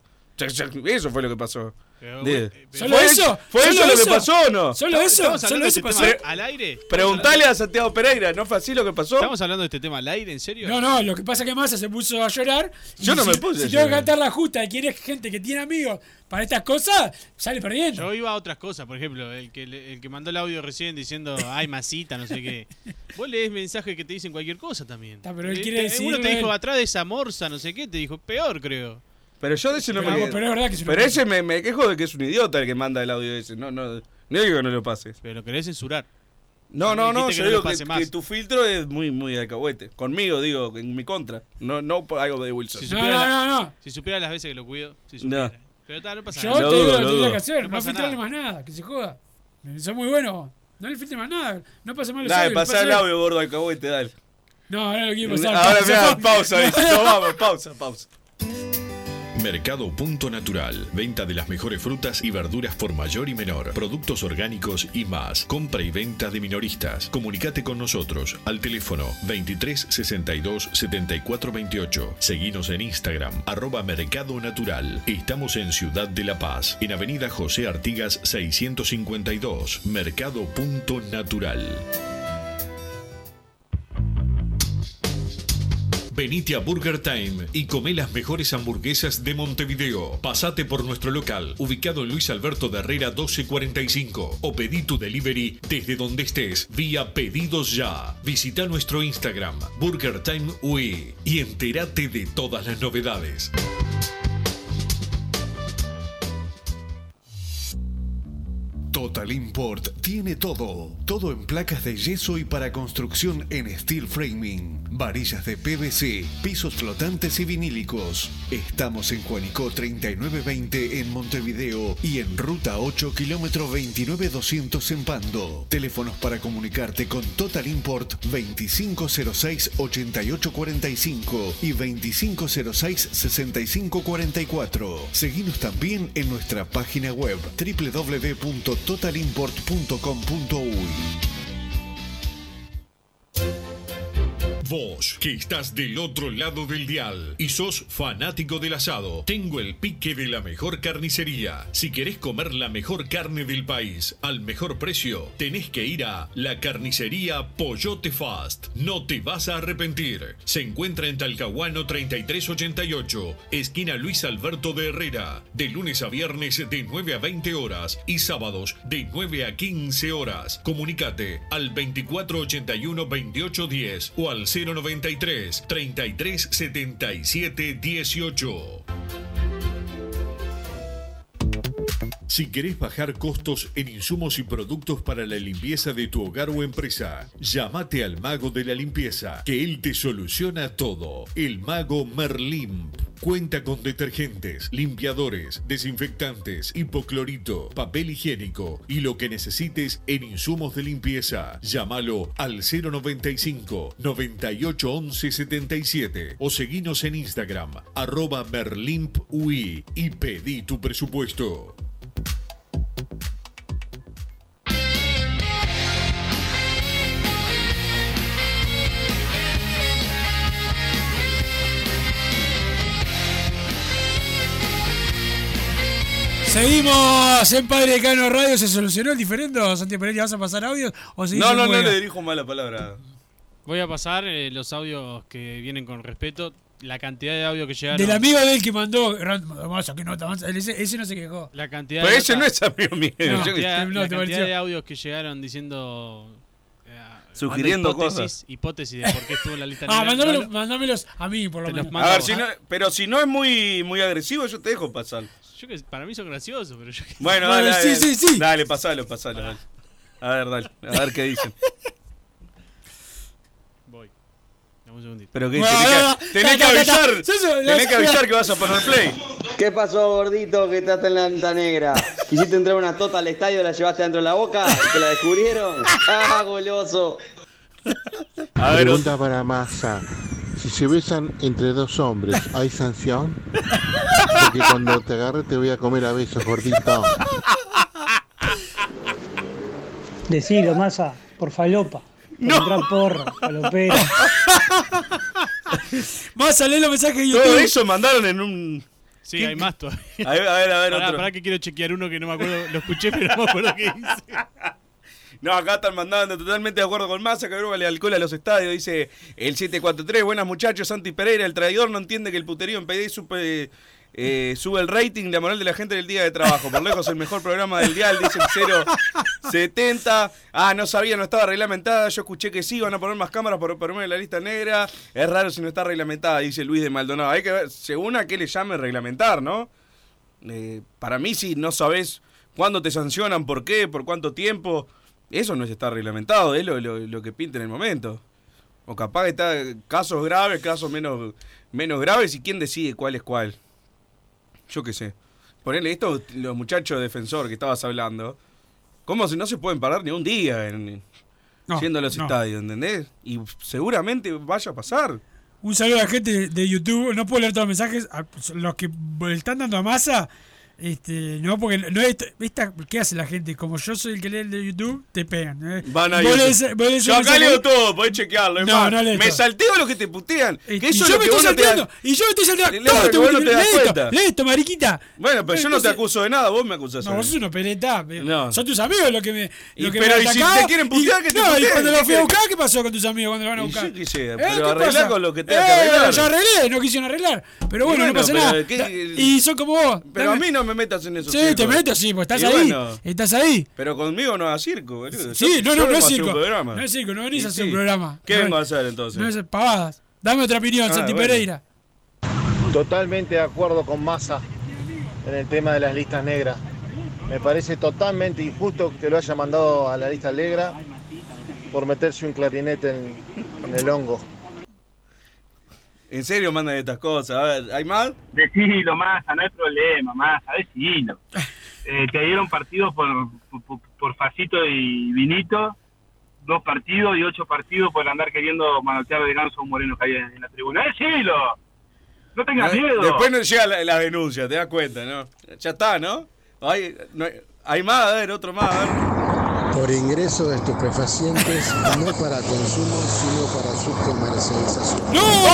[SPEAKER 7] Eso fue lo que pasó.
[SPEAKER 18] Pero,
[SPEAKER 7] Dije,
[SPEAKER 18] bueno, eh,
[SPEAKER 9] ¿Solo
[SPEAKER 7] ¿Fue
[SPEAKER 9] eso?
[SPEAKER 7] ¿Fue
[SPEAKER 9] ¿Solo
[SPEAKER 7] eso lo que
[SPEAKER 9] eso?
[SPEAKER 7] pasó o no?
[SPEAKER 9] ¿Solo eso?
[SPEAKER 18] ¿Estamos
[SPEAKER 9] ¿Solo
[SPEAKER 18] hablando de
[SPEAKER 9] eso
[SPEAKER 18] este
[SPEAKER 9] pasó?
[SPEAKER 18] tema al aire?
[SPEAKER 7] Preguntale a Santiago Pereira, ¿no fue así lo que pasó?
[SPEAKER 18] ¿Estamos hablando de este tema al aire, en serio?
[SPEAKER 9] No, no, lo que pasa es que Massa se puso a llorar.
[SPEAKER 7] Yo
[SPEAKER 9] y
[SPEAKER 7] no
[SPEAKER 9] si,
[SPEAKER 7] me puse a
[SPEAKER 9] Si tengo que
[SPEAKER 7] llorar.
[SPEAKER 9] cantar la justa y quiere gente que tiene amigos para estas cosas, sale perdiendo.
[SPEAKER 18] Yo iba a otras cosas, por ejemplo, el que, le- el que mandó el audio recién diciendo, ay, masita, no sé qué. Vos lees mensajes que te dicen cualquier cosa también.
[SPEAKER 9] Está, pero él
[SPEAKER 18] Eh,
[SPEAKER 9] quiere
[SPEAKER 18] te-
[SPEAKER 9] decirlo,
[SPEAKER 18] Uno te dijo,
[SPEAKER 9] él.
[SPEAKER 18] atrás de esa morsa, no sé qué, te dijo, peor, creo.
[SPEAKER 7] Pero yo de ese no
[SPEAKER 9] Pero,
[SPEAKER 7] me
[SPEAKER 9] vos, pero es verdad que es una
[SPEAKER 7] Pero
[SPEAKER 9] cosa.
[SPEAKER 7] ese me, me quejo de que es un idiota el que manda el audio ese. No, no, no digo que no lo pases.
[SPEAKER 18] Pero lo querés censurar.
[SPEAKER 7] No, no, no,
[SPEAKER 18] Dijiste
[SPEAKER 7] yo
[SPEAKER 18] que no
[SPEAKER 7] digo
[SPEAKER 18] lo pase
[SPEAKER 7] que,
[SPEAKER 18] más.
[SPEAKER 7] que tu filtro es muy, muy alcahuete. Conmigo, digo, en mi contra. No, no por algo de Wilson.
[SPEAKER 18] Si
[SPEAKER 9] No,
[SPEAKER 18] supiera,
[SPEAKER 9] no,
[SPEAKER 18] la-
[SPEAKER 9] no, no.
[SPEAKER 18] si supiera las veces que lo cuido, si supiera. Pero tal, no pasa
[SPEAKER 9] Yo
[SPEAKER 18] nada.
[SPEAKER 7] Lo
[SPEAKER 9] te digo
[SPEAKER 7] dudo,
[SPEAKER 9] lo que
[SPEAKER 7] lo
[SPEAKER 9] tendría
[SPEAKER 7] dudo.
[SPEAKER 9] que hacer,
[SPEAKER 18] No
[SPEAKER 9] no,
[SPEAKER 18] pasa
[SPEAKER 9] filtrarle
[SPEAKER 18] nada.
[SPEAKER 9] más nada, que se joda. Son muy buenos. No le filtre más nada. No pase mal los
[SPEAKER 7] Dale,
[SPEAKER 9] audios,
[SPEAKER 7] pasá el
[SPEAKER 9] pasá-
[SPEAKER 7] audio, gordo alcahuete, dale.
[SPEAKER 9] No, ahora lo quiero pasar.
[SPEAKER 7] Ahora
[SPEAKER 9] pausa,
[SPEAKER 7] mirá,
[SPEAKER 9] pausa.
[SPEAKER 7] pausa, dice. No, vamos, pausa, pausa.
[SPEAKER 10] Mercado Punto Natural. Venta de las mejores frutas y verduras por mayor y menor. Productos orgánicos y más. Compra y venta de minoristas. Comunicate con nosotros al teléfono veintitrés sesenta y dos setenta y cuatro veintiocho. Seguinos en Instagram, arroba Mercado Natural. Estamos en Ciudad de La Paz, en Avenida José Artigas seiscientos cincuenta y dos. Mercado Punto Natural. Venite a Burger Time y come las mejores hamburguesas de Montevideo. Pasate por nuestro local, ubicado en Luis Alberto de Herrera doce cuarenta y cinco, o pedí tu delivery desde donde estés, vía Pedidos Ya. Visita nuestro Instagram, Burger Time U E, y entérate de todas las novedades.
[SPEAKER 11] Total Import tiene todo. Todo en placas de yeso y para construcción en steel framing. Varillas de P V C, pisos flotantes y vinílicos. Estamos en Juanico treinta y nueve veinte en Montevideo y en Ruta ocho, kilómetro veintinueve doscientos en Pando. Teléfonos para comunicarte con Total Import veinticinco cero seis ochenta y ocho cuarenta y cinco y veinticinco cero seis sesenta y cinco cuarenta y cuatro. Seguinos también en nuestra página web doble u doble u doble u punto total import punto com punto uy.
[SPEAKER 10] Vos, que estás del otro lado del dial y sos fanático del asado, tengo el pique de la mejor carnicería. Si querés comer la mejor carne del país al mejor precio, tenés que ir a la carnicería Pollote Fast. No te vas a arrepentir. Se encuentra en Talcahuano treinta y tres ochenta y ocho, esquina Luis Alberto de Herrera, de lunes a viernes de nueve a veinte horas y sábados de nueve a quince horas. Comunicate al veinticuatro ochenta y uno veintiocho diez o al cero noventa y tres treinta y tres setenta y siete dieciocho. Si querés bajar costos en insumos y productos para la limpieza de tu hogar o empresa, llámate al mago de la limpieza, que él te soluciona todo. El mago Merlimp. Cuenta con detergentes, limpiadores, desinfectantes, hipoclorito, papel higiénico y lo que necesites en insumos de limpieza. Llámalo al cero noventa y cinco noventa y ocho once setenta y siete o seguinos en Instagram, arroba merlimpui, y pedí tu presupuesto.
[SPEAKER 9] Seguimos en Padre Decano Radio. ¿Se solucionó el diferendo, Santiago Pereira? ¿Vas a pasar audios? O
[SPEAKER 7] no, no, no le dirijo mala palabra.
[SPEAKER 18] Voy a pasar eh, los audios que vienen con respeto. La cantidad de audios que llegaron.
[SPEAKER 9] Del amigo de él que mandó. Vamos, que nota, ese, ese no se quejó.
[SPEAKER 18] La cantidad
[SPEAKER 7] Pero
[SPEAKER 18] de
[SPEAKER 7] ese no es amigo mío.
[SPEAKER 18] No,
[SPEAKER 7] la
[SPEAKER 18] cantidad,
[SPEAKER 9] no,
[SPEAKER 18] la
[SPEAKER 9] te
[SPEAKER 18] cantidad
[SPEAKER 9] pareció.
[SPEAKER 18] de audios que llegaron diciendo. Eh,
[SPEAKER 7] Sugiriendo
[SPEAKER 18] hipótesis,
[SPEAKER 7] cosas.
[SPEAKER 18] Hipótesis de por qué estuvo en la lista
[SPEAKER 9] Ah,
[SPEAKER 18] negra.
[SPEAKER 9] mandámelos,
[SPEAKER 18] No,
[SPEAKER 9] mandámelos a mí, por lo
[SPEAKER 18] Te los
[SPEAKER 9] menos.
[SPEAKER 18] mando.
[SPEAKER 7] A ver, si no, pero si no es muy, muy agresivo, yo te dejo pasar.
[SPEAKER 18] Yo que para mí son graciosos, pero yo que
[SPEAKER 7] Bueno,
[SPEAKER 9] Bueno,
[SPEAKER 7] dale,
[SPEAKER 9] sí,
[SPEAKER 7] dale,
[SPEAKER 9] sí, sí.
[SPEAKER 7] Dale, pasalo, pasalo. Dale. A ver, dale. A ver qué dicen.
[SPEAKER 18] voy. Dame un segundito.
[SPEAKER 7] Pero que
[SPEAKER 9] No,
[SPEAKER 7] tenés,
[SPEAKER 9] no, no.
[SPEAKER 7] que, tenés que
[SPEAKER 9] Ta, ta, ta, ta.
[SPEAKER 7] avisar.
[SPEAKER 9] Eso, eso,
[SPEAKER 7] Tenés
[SPEAKER 9] eso.
[SPEAKER 7] que avisar que vas a poner play.
[SPEAKER 19] ¿Qué pasó, gordito, que estás en la lista negra? ¿Quisiste entrar una tota al estadio, la llevaste dentro de la boca? ¿Te la descubrieron? ¡Ah, goloso!
[SPEAKER 7] A ver,
[SPEAKER 20] Pregunta para Massa. Si se besan entre dos hombres, ¿hay sanción? Porque cuando te agarre te voy a comer a besos, gordito.
[SPEAKER 21] Decilo, Massa, por falopa. Por
[SPEAKER 7] No.
[SPEAKER 21] entrar porro, falopera.
[SPEAKER 9] Más a leer los mensajes de
[SPEAKER 7] todo
[SPEAKER 9] YouTube.
[SPEAKER 7] eso mandaron en un.
[SPEAKER 18] Sí, hay más todavía.
[SPEAKER 7] A ver, a ver, a ver
[SPEAKER 18] Pará,
[SPEAKER 7] otro.
[SPEAKER 18] pará que quiero chequear uno que no me acuerdo. Lo escuché, pero no me acuerdo qué dice.
[SPEAKER 7] No, acá están mandando totalmente de acuerdo con Massa, que agrupa alcohol a los estadios. Dice el siete cuatro tres, buenas muchachos, Santi Pereira, el traidor no entiende que el puterío en P D sube, eh, sube el rating, la moral de la gente en el día de trabajo. Por lejos el mejor programa del dial, dice el cero setenta. Ah, no sabía, no estaba reglamentada. Yo escuché que sí, van a poner más cámaras por ponerme en la lista negra. Es raro si no está reglamentada, dice Luis de Maldonado. Hay que ver, según a qué le llame reglamentar, ¿no? Eh, para mí, si no sabés cuándo te sancionan, por qué, por cuánto tiempo, eso no está reglamentado, es lo, lo, lo que pinta en el momento. O capaz que está casos graves, casos menos, menos graves, y quién decide cuál es cuál. Yo qué sé. Ponele esto, los muchachos defensor que estabas hablando, como si no se pueden parar ni un día en,
[SPEAKER 9] No,
[SPEAKER 7] yendo a los
[SPEAKER 9] no.
[SPEAKER 7] estadios, ¿entendés? Y seguramente vaya a pasar.
[SPEAKER 9] Un saludo a la gente de YouTube. No puedo leer todos los mensajes. A los que le están dando a Massa. Este, no, porque no es esta, ¿qué hace la gente? Como yo soy el que lee el de YouTube, te pegan. ¿eh?
[SPEAKER 7] Van a
[SPEAKER 9] Vos
[SPEAKER 7] ir.
[SPEAKER 9] lees- vos lees
[SPEAKER 7] Yo
[SPEAKER 9] un
[SPEAKER 7] acá
[SPEAKER 9] mensaje-
[SPEAKER 7] leo todo, podés chequearlo. es
[SPEAKER 9] No,
[SPEAKER 7] más,
[SPEAKER 9] no leo
[SPEAKER 7] me
[SPEAKER 9] todo.
[SPEAKER 7] salteo los que te putean. Que
[SPEAKER 9] Y
[SPEAKER 7] eso es
[SPEAKER 9] yo
[SPEAKER 7] lo
[SPEAKER 9] me
[SPEAKER 7] que
[SPEAKER 9] estoy
[SPEAKER 7] vos no te das-
[SPEAKER 9] salteando. Y yo me estoy salteando.
[SPEAKER 7] Leo
[SPEAKER 9] Todo
[SPEAKER 7] lo que
[SPEAKER 9] esto,
[SPEAKER 7] vos no te das
[SPEAKER 9] lee esto,
[SPEAKER 7] cuenta.
[SPEAKER 9] lee esto, mariquita.
[SPEAKER 7] Bueno, pero yo no te
[SPEAKER 9] Entonces-
[SPEAKER 7] acuso de nada, vos me acusás. a
[SPEAKER 9] No,
[SPEAKER 7] mí.
[SPEAKER 9] vos sos una peleta.
[SPEAKER 7] No.
[SPEAKER 9] Son tus amigos los que me.
[SPEAKER 7] Y
[SPEAKER 9] Los que
[SPEAKER 7] pero,
[SPEAKER 9] me
[SPEAKER 7] ¿y si
[SPEAKER 9] atacaban.
[SPEAKER 7] te quieren putear,
[SPEAKER 9] Y-
[SPEAKER 7] que te
[SPEAKER 9] No, y
[SPEAKER 7] puteen?
[SPEAKER 9] cuando
[SPEAKER 7] ¿Qué
[SPEAKER 9] los fui a
[SPEAKER 7] querés?
[SPEAKER 9] buscar, ¿qué pasó con tus amigos cuando lo van a
[SPEAKER 7] Y
[SPEAKER 9] buscar?
[SPEAKER 7] yo qué sé,
[SPEAKER 9] ¿Eh?
[SPEAKER 7] pero
[SPEAKER 9] ¿Qué
[SPEAKER 7] arreglá
[SPEAKER 9] pasa?
[SPEAKER 7] con lo que tengas
[SPEAKER 9] Eh,
[SPEAKER 7] que arreglar.
[SPEAKER 9] Yo arreglé, no quisieron arreglar. Pero bueno,
[SPEAKER 7] Y
[SPEAKER 9] no pasa
[SPEAKER 7] pero
[SPEAKER 9] nada.
[SPEAKER 7] ¿qué-
[SPEAKER 9] Y son como vos.
[SPEAKER 7] Pero a
[SPEAKER 9] Dame-
[SPEAKER 7] mí no me metas en eso.
[SPEAKER 9] Sí, te meto, sí, pues estás
[SPEAKER 7] Y
[SPEAKER 9] ahí.
[SPEAKER 7] bueno,
[SPEAKER 9] Estás ahí.
[SPEAKER 7] pero conmigo no hagas circo, boludo.
[SPEAKER 9] Sí,
[SPEAKER 7] Yo-
[SPEAKER 9] no,
[SPEAKER 7] yo
[SPEAKER 9] no, no
[SPEAKER 7] vengo
[SPEAKER 9] es
[SPEAKER 7] a hacer
[SPEAKER 9] circo.
[SPEAKER 7] un programa.
[SPEAKER 9] No es circo, no venís
[SPEAKER 7] Y
[SPEAKER 9] a hacer
[SPEAKER 7] sí.
[SPEAKER 9] un programa.
[SPEAKER 7] ¿Qué
[SPEAKER 9] No
[SPEAKER 7] vengo a
[SPEAKER 9] es-
[SPEAKER 7] hacer entonces?
[SPEAKER 9] No es pavadas. Dame otra opinión,
[SPEAKER 7] Ah,
[SPEAKER 9] Santi
[SPEAKER 7] bueno.
[SPEAKER 9] Pereira.
[SPEAKER 1] Totalmente de acuerdo con Massa en el tema de las listas negras. Me parece totalmente injusto que lo haya mandado a la lista negra por meterse un clarinete en, en el hongo.
[SPEAKER 7] ¿En serio mandan estas cosas? A ver, ¿hay más?
[SPEAKER 15] Decilo, Massa, no hay problema, Massa, decilo. Eh, te dieron partidos por, por, por Facito y Vinito, dos partidos y ocho partidos por andar queriendo manotear de ganso a un moreno que hay en la tribuna. ¡Decilo! No tengas
[SPEAKER 7] Eh,
[SPEAKER 15] miedo.
[SPEAKER 7] Después no llega la, la denuncia, te das cuenta, ¿no? Ya está, ¿no? Hay, no hay, hay más, a ver, otro más, a ver.
[SPEAKER 20] Por ingreso de estupefacientes, no para consumo, sino para su comercialización.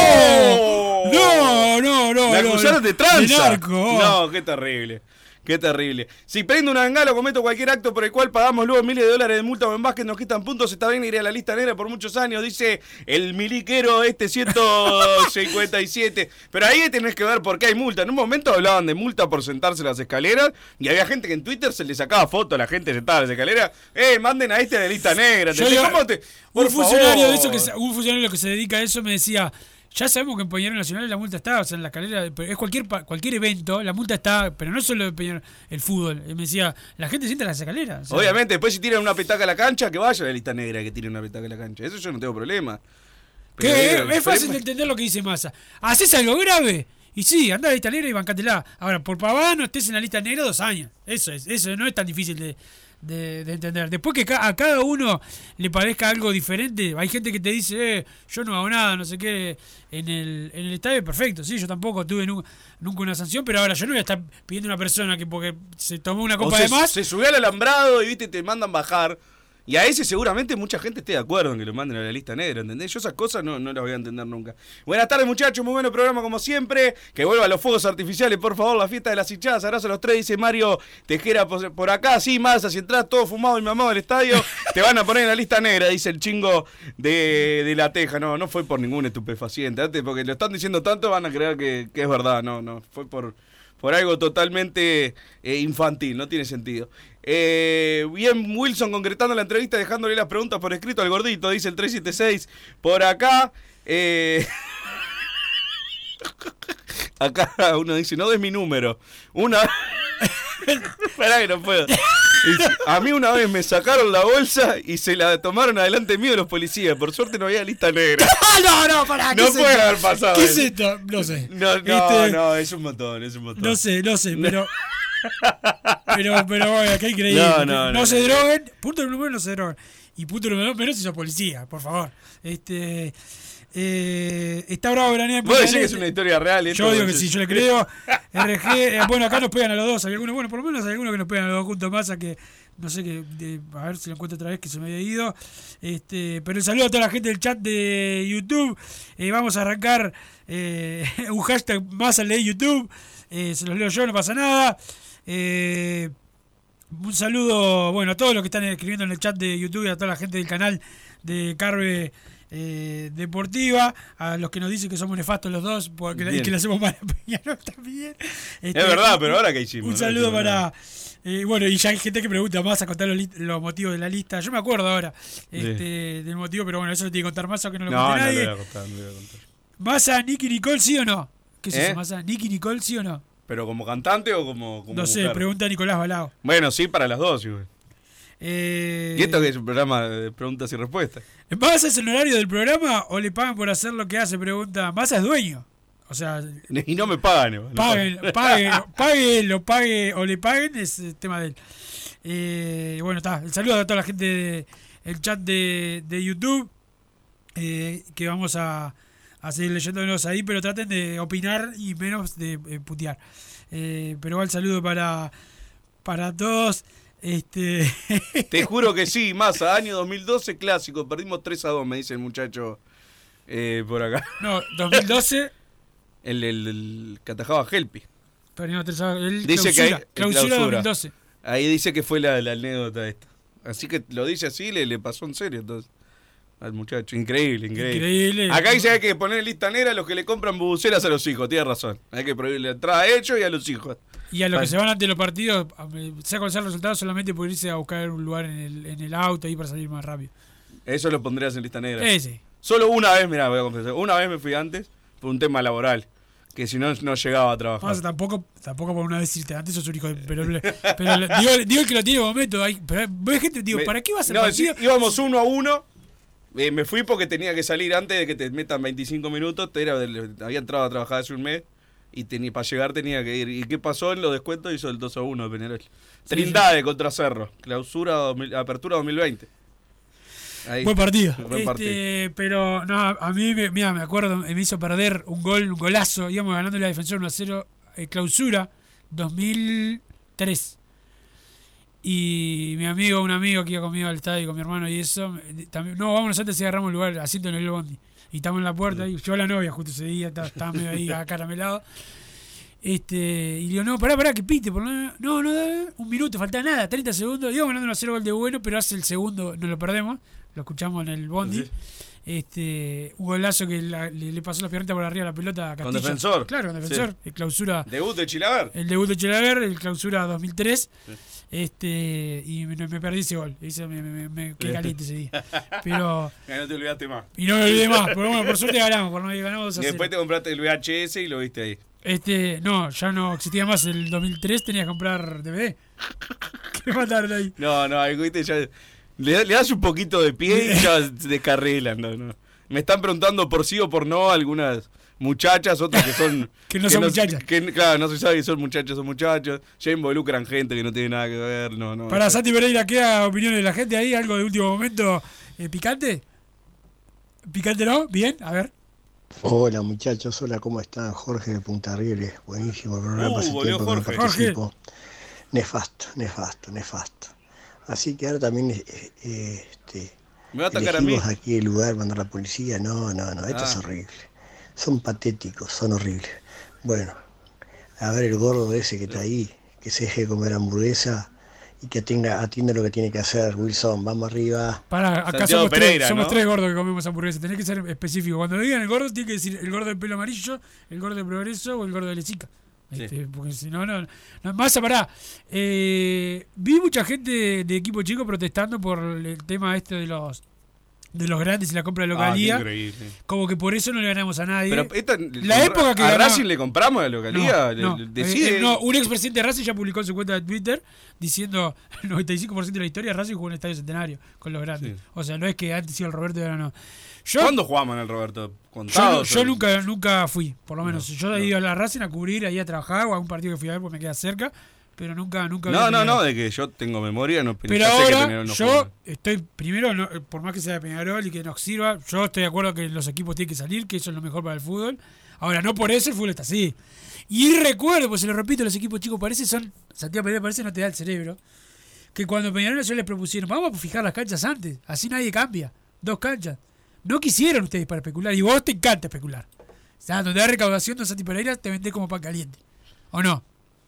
[SPEAKER 9] ¡No! No, no, no.
[SPEAKER 7] Me
[SPEAKER 9] no,
[SPEAKER 7] acusaron
[SPEAKER 9] no.
[SPEAKER 7] de tranza.
[SPEAKER 9] De narco.
[SPEAKER 7] No, qué terrible. Qué terrible. Si prendo una bengala o cometo cualquier acto por el cual pagamos luego miles de dólares de multa o en básquet nos quitan puntos, está bien, iré a la lista negra por muchos años, dice el miliquero este ciento cincuenta y siete. Pero ahí tenés que ver por qué hay multa. En un momento hablaban de multa por sentarse en las escaleras y había gente que en Twitter se le sacaba foto a la gente sentada en las escaleras. Eh, manden a este de lista negra.
[SPEAKER 9] Yo
[SPEAKER 7] ¿Entendés?
[SPEAKER 9] digo,
[SPEAKER 7] ¿Cómo te...? Por
[SPEAKER 9] un funcionario
[SPEAKER 7] favor.
[SPEAKER 9] de eso que se- un funcionario que se dedica a eso me decía, ya sabemos que en Peñarol Nacional la multa está, o sea, en la escalera, pero es cualquier pa- cualquier evento, la multa está, pero no solo de Peñarol, el fútbol. Y me decía, la gente sienta en las escaleras. o sea,
[SPEAKER 7] Obviamente, después si tiran una petaca a la cancha, que vaya a la lista negra que tiren una petaca a la cancha. Eso yo no tengo problema.
[SPEAKER 9] que
[SPEAKER 7] Pero,
[SPEAKER 9] es,
[SPEAKER 7] digo,
[SPEAKER 9] es fácil
[SPEAKER 7] pero-
[SPEAKER 9] de entender lo que dice Massa. Haces algo grave y sí, anda a la lista negra y bancátela. Ahora, por pavada no estés en la lista negra dos años. Eso es, eso no es tan difícil de, de, de entender. Después que ca- a cada uno le parezca algo diferente, hay gente que te dice, eh, yo no hago nada, no sé qué, en el, en el estadio, perfecto, sí, yo tampoco tuve nu- nunca una sanción, pero ahora yo no voy a estar pidiendo a una persona que porque se tomó una
[SPEAKER 7] o
[SPEAKER 9] copa
[SPEAKER 7] se,
[SPEAKER 9] de más.
[SPEAKER 7] se subió al alambrado y viste te mandan bajar. Y a ese seguramente mucha gente esté de acuerdo en que lo manden a la lista negra, ¿entendés? Yo esas cosas no, no las voy a entender nunca. Buenas tardes, muchachos, muy buen programa como siempre. Que vuelvan los fuegos artificiales, por favor, la fiesta de las hinchadas. Abrazo a los tres, dice Mario Tejera por, por acá. Sí, Massa, si entras todo fumado y mamado del estadio, te van a poner en la lista negra, dice el chingo de, de la Teja. No, no fue por ningún estupefaciente, antes, porque lo están diciendo tanto, van a creer que, que es verdad. No, no, fue por... por algo totalmente eh, infantil, no tiene sentido. Eh, bien, Wilson concretando la entrevista, dejándole las preguntas por escrito al gordito, dice el tres siete seis por acá. Eh, acá uno dice, no des mi número. Una... Esperá que no puedo. Dice, a mí una vez me sacaron la bolsa y se la tomaron adelante mío los policías. Por suerte no había lista negra.
[SPEAKER 9] no, no, pará. ¿qué
[SPEAKER 7] No
[SPEAKER 9] es
[SPEAKER 7] puede
[SPEAKER 9] esto?
[SPEAKER 7] haber pasado
[SPEAKER 9] ¿Qué
[SPEAKER 7] eso.
[SPEAKER 9] es esto? No sé.
[SPEAKER 7] No, no,
[SPEAKER 9] Este,
[SPEAKER 7] no, es un montón, es un montón.
[SPEAKER 9] No sé, no sé, pero. pero, pero bueno, qué increíble.
[SPEAKER 7] No, no,
[SPEAKER 9] no,
[SPEAKER 7] no,
[SPEAKER 9] se
[SPEAKER 7] no.
[SPEAKER 9] droguen. Punto número uno, no se droguen. Y punto número dos, menos si sos policía, por favor. Este. Eh, está bravo Granada.
[SPEAKER 7] Vos decís que es una historia real. ¿eh?
[SPEAKER 9] Yo digo que sí, yo le creo. R G, eh, bueno, acá nos pegan a los dos. Hay algunos, bueno, por lo menos hay algunos que nos pegan a los dos juntos más. A que no sé que, de- a ver si lo encuentro otra vez que se me había ido. Este, pero un saludo a toda la gente del chat de YouTube. Eh, vamos a arrancar eh, un hashtag más al de YouTube. Eh, se los leo yo, no pasa nada. Eh, un saludo, bueno, a todos los que están escribiendo en el chat de YouTube y a toda la gente del canal de Carve eh, Deportiva, a los que nos dicen que somos nefastos los dos porque y que le hacemos mal a Peñarol también. Este,
[SPEAKER 7] Es verdad, pero ahora que hicimos.
[SPEAKER 9] un
[SPEAKER 7] no
[SPEAKER 9] saludo
[SPEAKER 7] hicimos
[SPEAKER 9] para
[SPEAKER 7] nada.
[SPEAKER 9] eh, bueno, y ya hay gente que pregunta más a contar los, li- los motivos de la lista. Yo me acuerdo ahora este, del motivo, pero bueno, eso lo tiene que contar Massa, que no lo
[SPEAKER 7] No,
[SPEAKER 9] conté
[SPEAKER 7] no
[SPEAKER 9] nadie.
[SPEAKER 7] le voy a contar, no le voy a contar.
[SPEAKER 9] Massa, Nicky Nicole, ¿sí o no? ¿Qué es
[SPEAKER 7] ¿Eh?
[SPEAKER 9] eso, Massa? ¿Nicky Nicole, sí o no?
[SPEAKER 7] ¿Pero como cantante o como, como
[SPEAKER 9] No sé,
[SPEAKER 7] mujer?
[SPEAKER 9] pregunta Nicolás Balao.
[SPEAKER 7] Bueno, sí, para las dos, igual.
[SPEAKER 9] Eh,
[SPEAKER 7] ¿Y esto que es un programa de preguntas y respuestas?
[SPEAKER 9] ¿Massa es el horario del programa o le pagan por hacer lo que hace? Pregunta. Massa es dueño. O sea,
[SPEAKER 7] Y no me pagan, igual.
[SPEAKER 9] paguen, paguen, paguen, lo pague o le paguen, es el tema de él. Eh, bueno, está. El saludo a toda la gente del chat de, de YouTube. Eh, que vamos a, a seguir leyéndonos ahí, pero traten de opinar y menos de eh, putear. Eh, pero igual saludo para, para todos. Este
[SPEAKER 7] Te juro que sí, Massa, año dos mil doce, clásico, perdimos tres a dos, me dice el muchacho eh, por acá.
[SPEAKER 9] No, dos mil doce...
[SPEAKER 7] el, el, el que atajaba a Helpi.
[SPEAKER 9] Perdimos tres a dos. El
[SPEAKER 7] Dice
[SPEAKER 9] clausura,
[SPEAKER 7] que hay,
[SPEAKER 9] clausura,
[SPEAKER 7] clausura
[SPEAKER 9] dos mil doce.
[SPEAKER 7] Ahí dice que fue la, la anécdota esta. Así que lo dice así, le, le pasó en serio entonces al muchacho. Increíble, increíble.
[SPEAKER 9] Increíble.
[SPEAKER 7] Acá dice que hay que poner en lista negra a los que le compran bubuceras a los hijos, tiene razón. Hay que prohibir la entrada a ellos y a los hijos.
[SPEAKER 9] Y a los
[SPEAKER 7] Vale.
[SPEAKER 9] que se van ante los partidos, sea cual sea el resultado, solamente por irse a buscar un lugar en el, en el auto ahí para salir más rápido.
[SPEAKER 7] Eso lo pondrías en lista negra.
[SPEAKER 9] Sí, sí.
[SPEAKER 7] Solo una vez, mirá, voy a confesar, una vez me fui antes por un tema laboral, que si no, no llegaba a trabajar.
[SPEAKER 9] Pasa, tampoco, tampoco por una vez irte antes, sos un hijo de... Pero, pero digo, digo que lo tiene momento. Hay, pero ves gente, digo,
[SPEAKER 7] Me-
[SPEAKER 9] ¿para qué vas a
[SPEAKER 7] no,
[SPEAKER 9] partido?
[SPEAKER 7] sí, íbamos uno a uno. Eh, me fui porque tenía que salir antes de que te metan veinticinco minutos. Era, había entrado a trabajar hace un mes y tenía, para llegar tenía que ir. ¿Y qué pasó en los descuentos? Hizo el dos a uno de Peñarol. Trindade sí. contra Cerro. Clausura, dos mil, apertura dos mil veinte. Ahí.
[SPEAKER 9] Buen partido.
[SPEAKER 7] Buen
[SPEAKER 9] este,
[SPEAKER 7] partido.
[SPEAKER 9] Pero no, a mí, me, mira, me acuerdo, me hizo perder un gol, un golazo. Íbamos ganando la Defensor uno a cero. Eh, clausura dos mil tres. Y mi amigo, un amigo que iba conmigo al estadio con mi hermano y eso, también, no, vámonos antes y agarramos el lugar, asiento en el bondi. Y estamos en la puerta, y yo la novia justo ese día, estaba, estaba medio ahí acaramelado. Este, y digo, no, pará, pará, que pite, por no, no, no, un minuto, falta nada, treinta segundos, íbamos ganando uno a cero gol de bueno, pero hace el segundo, no lo perdemos, lo escuchamos en el bondi. Sí. Este, un golazo que la, le, le pasó la pierna por arriba a la pelota a Castillo.
[SPEAKER 7] Con Defensor.
[SPEAKER 9] Claro, con Defensor.
[SPEAKER 7] Sí.
[SPEAKER 9] El clausura.
[SPEAKER 7] Debut de Chilaver.
[SPEAKER 9] El debut de Chilaver, el clausura dos mil tres. Sí. Este, y me, me perdí ese gol. Ese me, me, me quedé caliente ese día. Pero.
[SPEAKER 7] Y no te olvidaste más.
[SPEAKER 9] Y no me olvidé más. Pero bueno, por suerte ganamos. Por no ganamos
[SPEAKER 7] y después te compraste el V H S y lo viste ahí.
[SPEAKER 9] Este, no, ya no existía más el dos mil tres, tenías que comprar D V D. ¿Qué mataron ahí?
[SPEAKER 7] No, no, ahí viste ya. Le, le das un poquito de pie y ya descarrilan, no, no. Me están preguntando por sí o por no algunas muchachas, otras que son...
[SPEAKER 9] que no que son no, muchachas.
[SPEAKER 7] Que, claro, no se sabe si son muchachos o muchachos. Ya involucran gente que no tiene nada que ver, no, no.
[SPEAKER 9] Para Santi Pereira, ¿queda opiniones de la gente ahí? ¿Algo de último momento eh, picante? ¿Picante no? Bien, a ver.
[SPEAKER 2] Hola muchachos, hola, ¿cómo están? Jorge de Punta Rieles, buenísimo el programa,
[SPEAKER 7] uh,
[SPEAKER 2] hace tiempo
[SPEAKER 7] Jorge.
[SPEAKER 2] que no participo. Nefasto, nefasto, nefasto. Así que ahora también eh, eh, este,
[SPEAKER 7] me va a atacar a mí.
[SPEAKER 2] Aquí el lugar, mandar a la policía, no, no, no, esto ah. es horrible. Son patéticos, son horribles. Bueno, a ver el gordo ese que está ahí, que se deje comer hamburguesa y que tenga, atienda lo que tiene que hacer. Wilson, vamos arriba.
[SPEAKER 9] Para, acá Santiago somos, Pereira, tres, somos ¿no? tres gordos que comemos hamburguesa. Tenés que ser específico. Cuando digan el gordo, tiene que decir el gordo del pelo amarillo, el gordo de Progreso o el gordo de Lechica. Sí. Este, porque si no, no, no. Más pará. Eh, vi mucha gente de equipo chico protestando por el tema este de los de los grandes y la compra de localía. Ah, como que por eso no le ganamos a nadie.
[SPEAKER 7] Pero esta,
[SPEAKER 9] la época que
[SPEAKER 7] a
[SPEAKER 9] ganaba...
[SPEAKER 7] Racing le compramos la localía.
[SPEAKER 9] No,
[SPEAKER 7] le,
[SPEAKER 9] no.
[SPEAKER 7] decide...
[SPEAKER 9] Eh, no, un expresidente de Racing ya publicó en su cuenta de Twitter diciendo el noventa y cinco por ciento de la historia Racing jugó en el Estadio Centenario con los grandes. Sí. O sea, no es que antes iba el Roberto y ahora no. Yo,
[SPEAKER 7] ¿Cuándo jugamos en el Roberto? Contado,
[SPEAKER 9] yo yo nunca nunca fui, por lo menos.
[SPEAKER 7] No,
[SPEAKER 9] yo
[SPEAKER 7] no.
[SPEAKER 9] he ido a la Racing a cubrir, ahí a trabajar o a un partido que fui a ver porque me queda cerca. Pero nunca, nunca...
[SPEAKER 7] No, no, no, de que yo tengo memoria, no
[SPEAKER 9] pero ahora que no yo juega. Estoy, primero, no, por más que sea de Peñarol y que nos sirva, yo estoy de acuerdo que los equipos tienen que salir, que eso es lo mejor para el fútbol. Ahora, no por eso el fútbol está así. Y recuerdo, pues se lo repito, los equipos chicos parece son... Santiago Pereira parece no te da el cerebro. Que cuando Peñarol yo les propusieron, vamos a fijar las canchas antes, así nadie cambia. Dos canchas. No quisieron ustedes para especular, y vos te encanta especular. O sea, donde da recaudación de Santi Pereira, te vendés como pan caliente. ¿O no?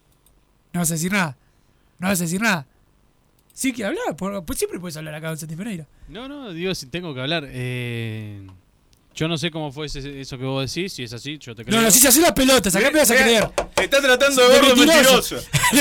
[SPEAKER 9] No vas a decir nada. No vas a decir nada. Sí que hablar, por, pues siempre puedes hablar acá con Santi Pereira.
[SPEAKER 18] No, no, digo si tengo que hablar. Eh, yo no sé cómo fue ese, eso que vos decís, si es así, yo te creo.
[SPEAKER 9] No, no, si se hace las pelotas, acá me vas a creer.
[SPEAKER 7] Te está tratando de gordo mentiroso.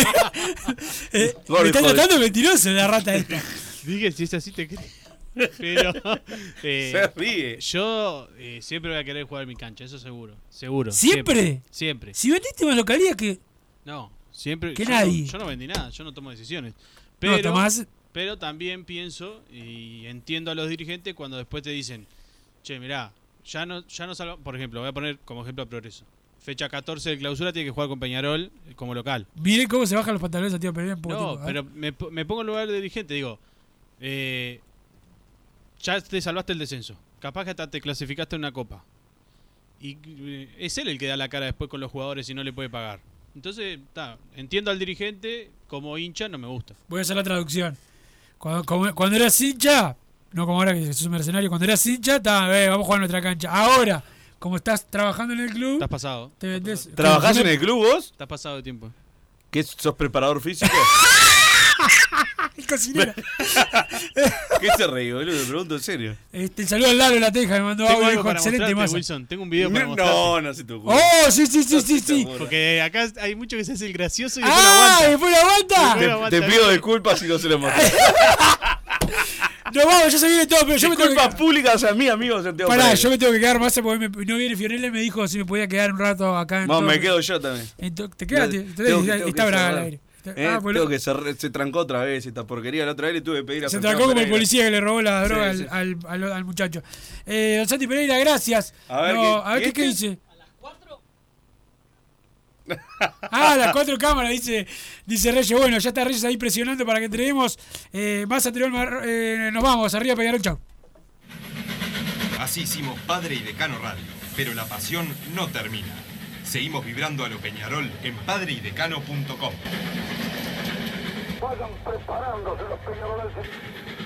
[SPEAKER 9] eh, me está tratando de mentiroso la rata esta.
[SPEAKER 18] Dije, si es así te creo. Pero eh,
[SPEAKER 7] se ríe.
[SPEAKER 18] Yo eh, siempre voy a querer jugar en mi cancha, eso seguro. Seguro.
[SPEAKER 9] ¿Siempre?
[SPEAKER 18] Siempre. siempre.
[SPEAKER 9] Si vendiste más localidad que...
[SPEAKER 18] No. Siempre,
[SPEAKER 9] que
[SPEAKER 18] yo
[SPEAKER 9] nadie.
[SPEAKER 18] No, yo no vendí nada, yo no tomo decisiones. Pero,
[SPEAKER 9] no, Tomás...
[SPEAKER 18] pero también pienso y entiendo a los dirigentes cuando después te dicen, che, mirá, ya no, ya no salvamos. Por ejemplo, voy a poner como ejemplo a Progreso. Fecha catorce de clausura, tiene que jugar con Peñarol como local.
[SPEAKER 9] Miren cómo se bajan los pantalones a Tío Pereira en poco
[SPEAKER 18] No,
[SPEAKER 9] tiempo,
[SPEAKER 18] pero me, me pongo en lugar del dirigente, digo, eh, ya te salvaste el descenso. Capaz que hasta te clasificaste en una copa. y eh, es él el que da la cara después con los jugadores y no le puede pagar. Entonces, ta, entiendo al dirigente, como hincha no me gusta.
[SPEAKER 9] Voy a hacer la traducción. Cuando, como, cuando eras hincha, no como ahora que sos un mercenario, cuando eras hincha, ta, eh, vamos a jugar en nuestra cancha. Ahora, como estás trabajando en el club...
[SPEAKER 18] Estás pasado.
[SPEAKER 9] Te vendés,
[SPEAKER 7] ¿Trabajás en el club vos?
[SPEAKER 18] Estás pasado de tiempo.
[SPEAKER 7] ¿Qué, sos preparador físico?
[SPEAKER 9] El cocinero.
[SPEAKER 7] ¿Qué se reí, boludo? Te pregunto en serio.
[SPEAKER 9] Este, saludo al Lalo La Teja, me mandó
[SPEAKER 18] Tengo
[SPEAKER 9] audio,
[SPEAKER 18] algo
[SPEAKER 9] dijo,
[SPEAKER 18] para
[SPEAKER 9] excelente
[SPEAKER 18] mostrarte,
[SPEAKER 9] Massa.
[SPEAKER 18] Wilson. Tengo un video para
[SPEAKER 7] No,
[SPEAKER 18] mostrarte.
[SPEAKER 7] no, no se te ocurre.
[SPEAKER 9] Oh, sí, sí, sí, sí, sí.
[SPEAKER 18] Porque acá hay mucho que se hace el gracioso y después lo
[SPEAKER 9] ¡Ah!
[SPEAKER 18] aguanta.
[SPEAKER 9] ¿Después lo aguanta?
[SPEAKER 18] Después lo
[SPEAKER 7] Te,
[SPEAKER 18] aguanta,
[SPEAKER 7] te pido
[SPEAKER 18] ¿viste?
[SPEAKER 7] disculpas si no se lo mostré.
[SPEAKER 9] No, vamos, ya se viene todo, pero yo me tengo
[SPEAKER 7] Disculpas
[SPEAKER 9] que...
[SPEAKER 7] públicas a mi amigo Santiago
[SPEAKER 9] Pará,
[SPEAKER 7] Pereira.
[SPEAKER 9] yo me tengo que quedar más porque me- no viene Fiorella y me dijo si me podía quedar un rato acá en
[SPEAKER 7] No,
[SPEAKER 9] todo-
[SPEAKER 7] me quedo yo también.
[SPEAKER 9] en to- ¿Te quedas?
[SPEAKER 7] No,
[SPEAKER 9] Te-
[SPEAKER 7] tengo que-
[SPEAKER 9] está
[SPEAKER 7] tengo
[SPEAKER 9] está
[SPEAKER 7] que
[SPEAKER 9] brava al
[SPEAKER 7] cerrar.
[SPEAKER 9] aire.
[SPEAKER 7] Eh,
[SPEAKER 9] Ah, boludo.
[SPEAKER 7] tengo que cerrar- se trancó otra vez esta porquería. La otra vez le tuve que pedir a
[SPEAKER 9] Se
[SPEAKER 7] Santiago
[SPEAKER 9] trancó como el
[SPEAKER 7] Pereira.
[SPEAKER 9] policía que le robó la droga
[SPEAKER 7] Sí, sí.
[SPEAKER 9] al, al, al- al muchacho. Eh, don Santi Pereira, gracias.
[SPEAKER 7] A ver,
[SPEAKER 9] No,
[SPEAKER 7] ¿qué-
[SPEAKER 9] a ver
[SPEAKER 7] qué
[SPEAKER 9] qué, qué
[SPEAKER 7] este?
[SPEAKER 9] dice. Ah, las cuatro cámaras, dice dice Reyes. Bueno, ya está Reyes ahí presionando para que entreguemos. Eh, más anterior, eh, nos vamos, arriba Peñarol, chau.
[SPEAKER 6] Así hicimos Padre y Decano Radio, pero la pasión no termina. Seguimos vibrando a lo Peñarol en padre y decano punto com.
[SPEAKER 12] Vayan preparándose los peñaroles.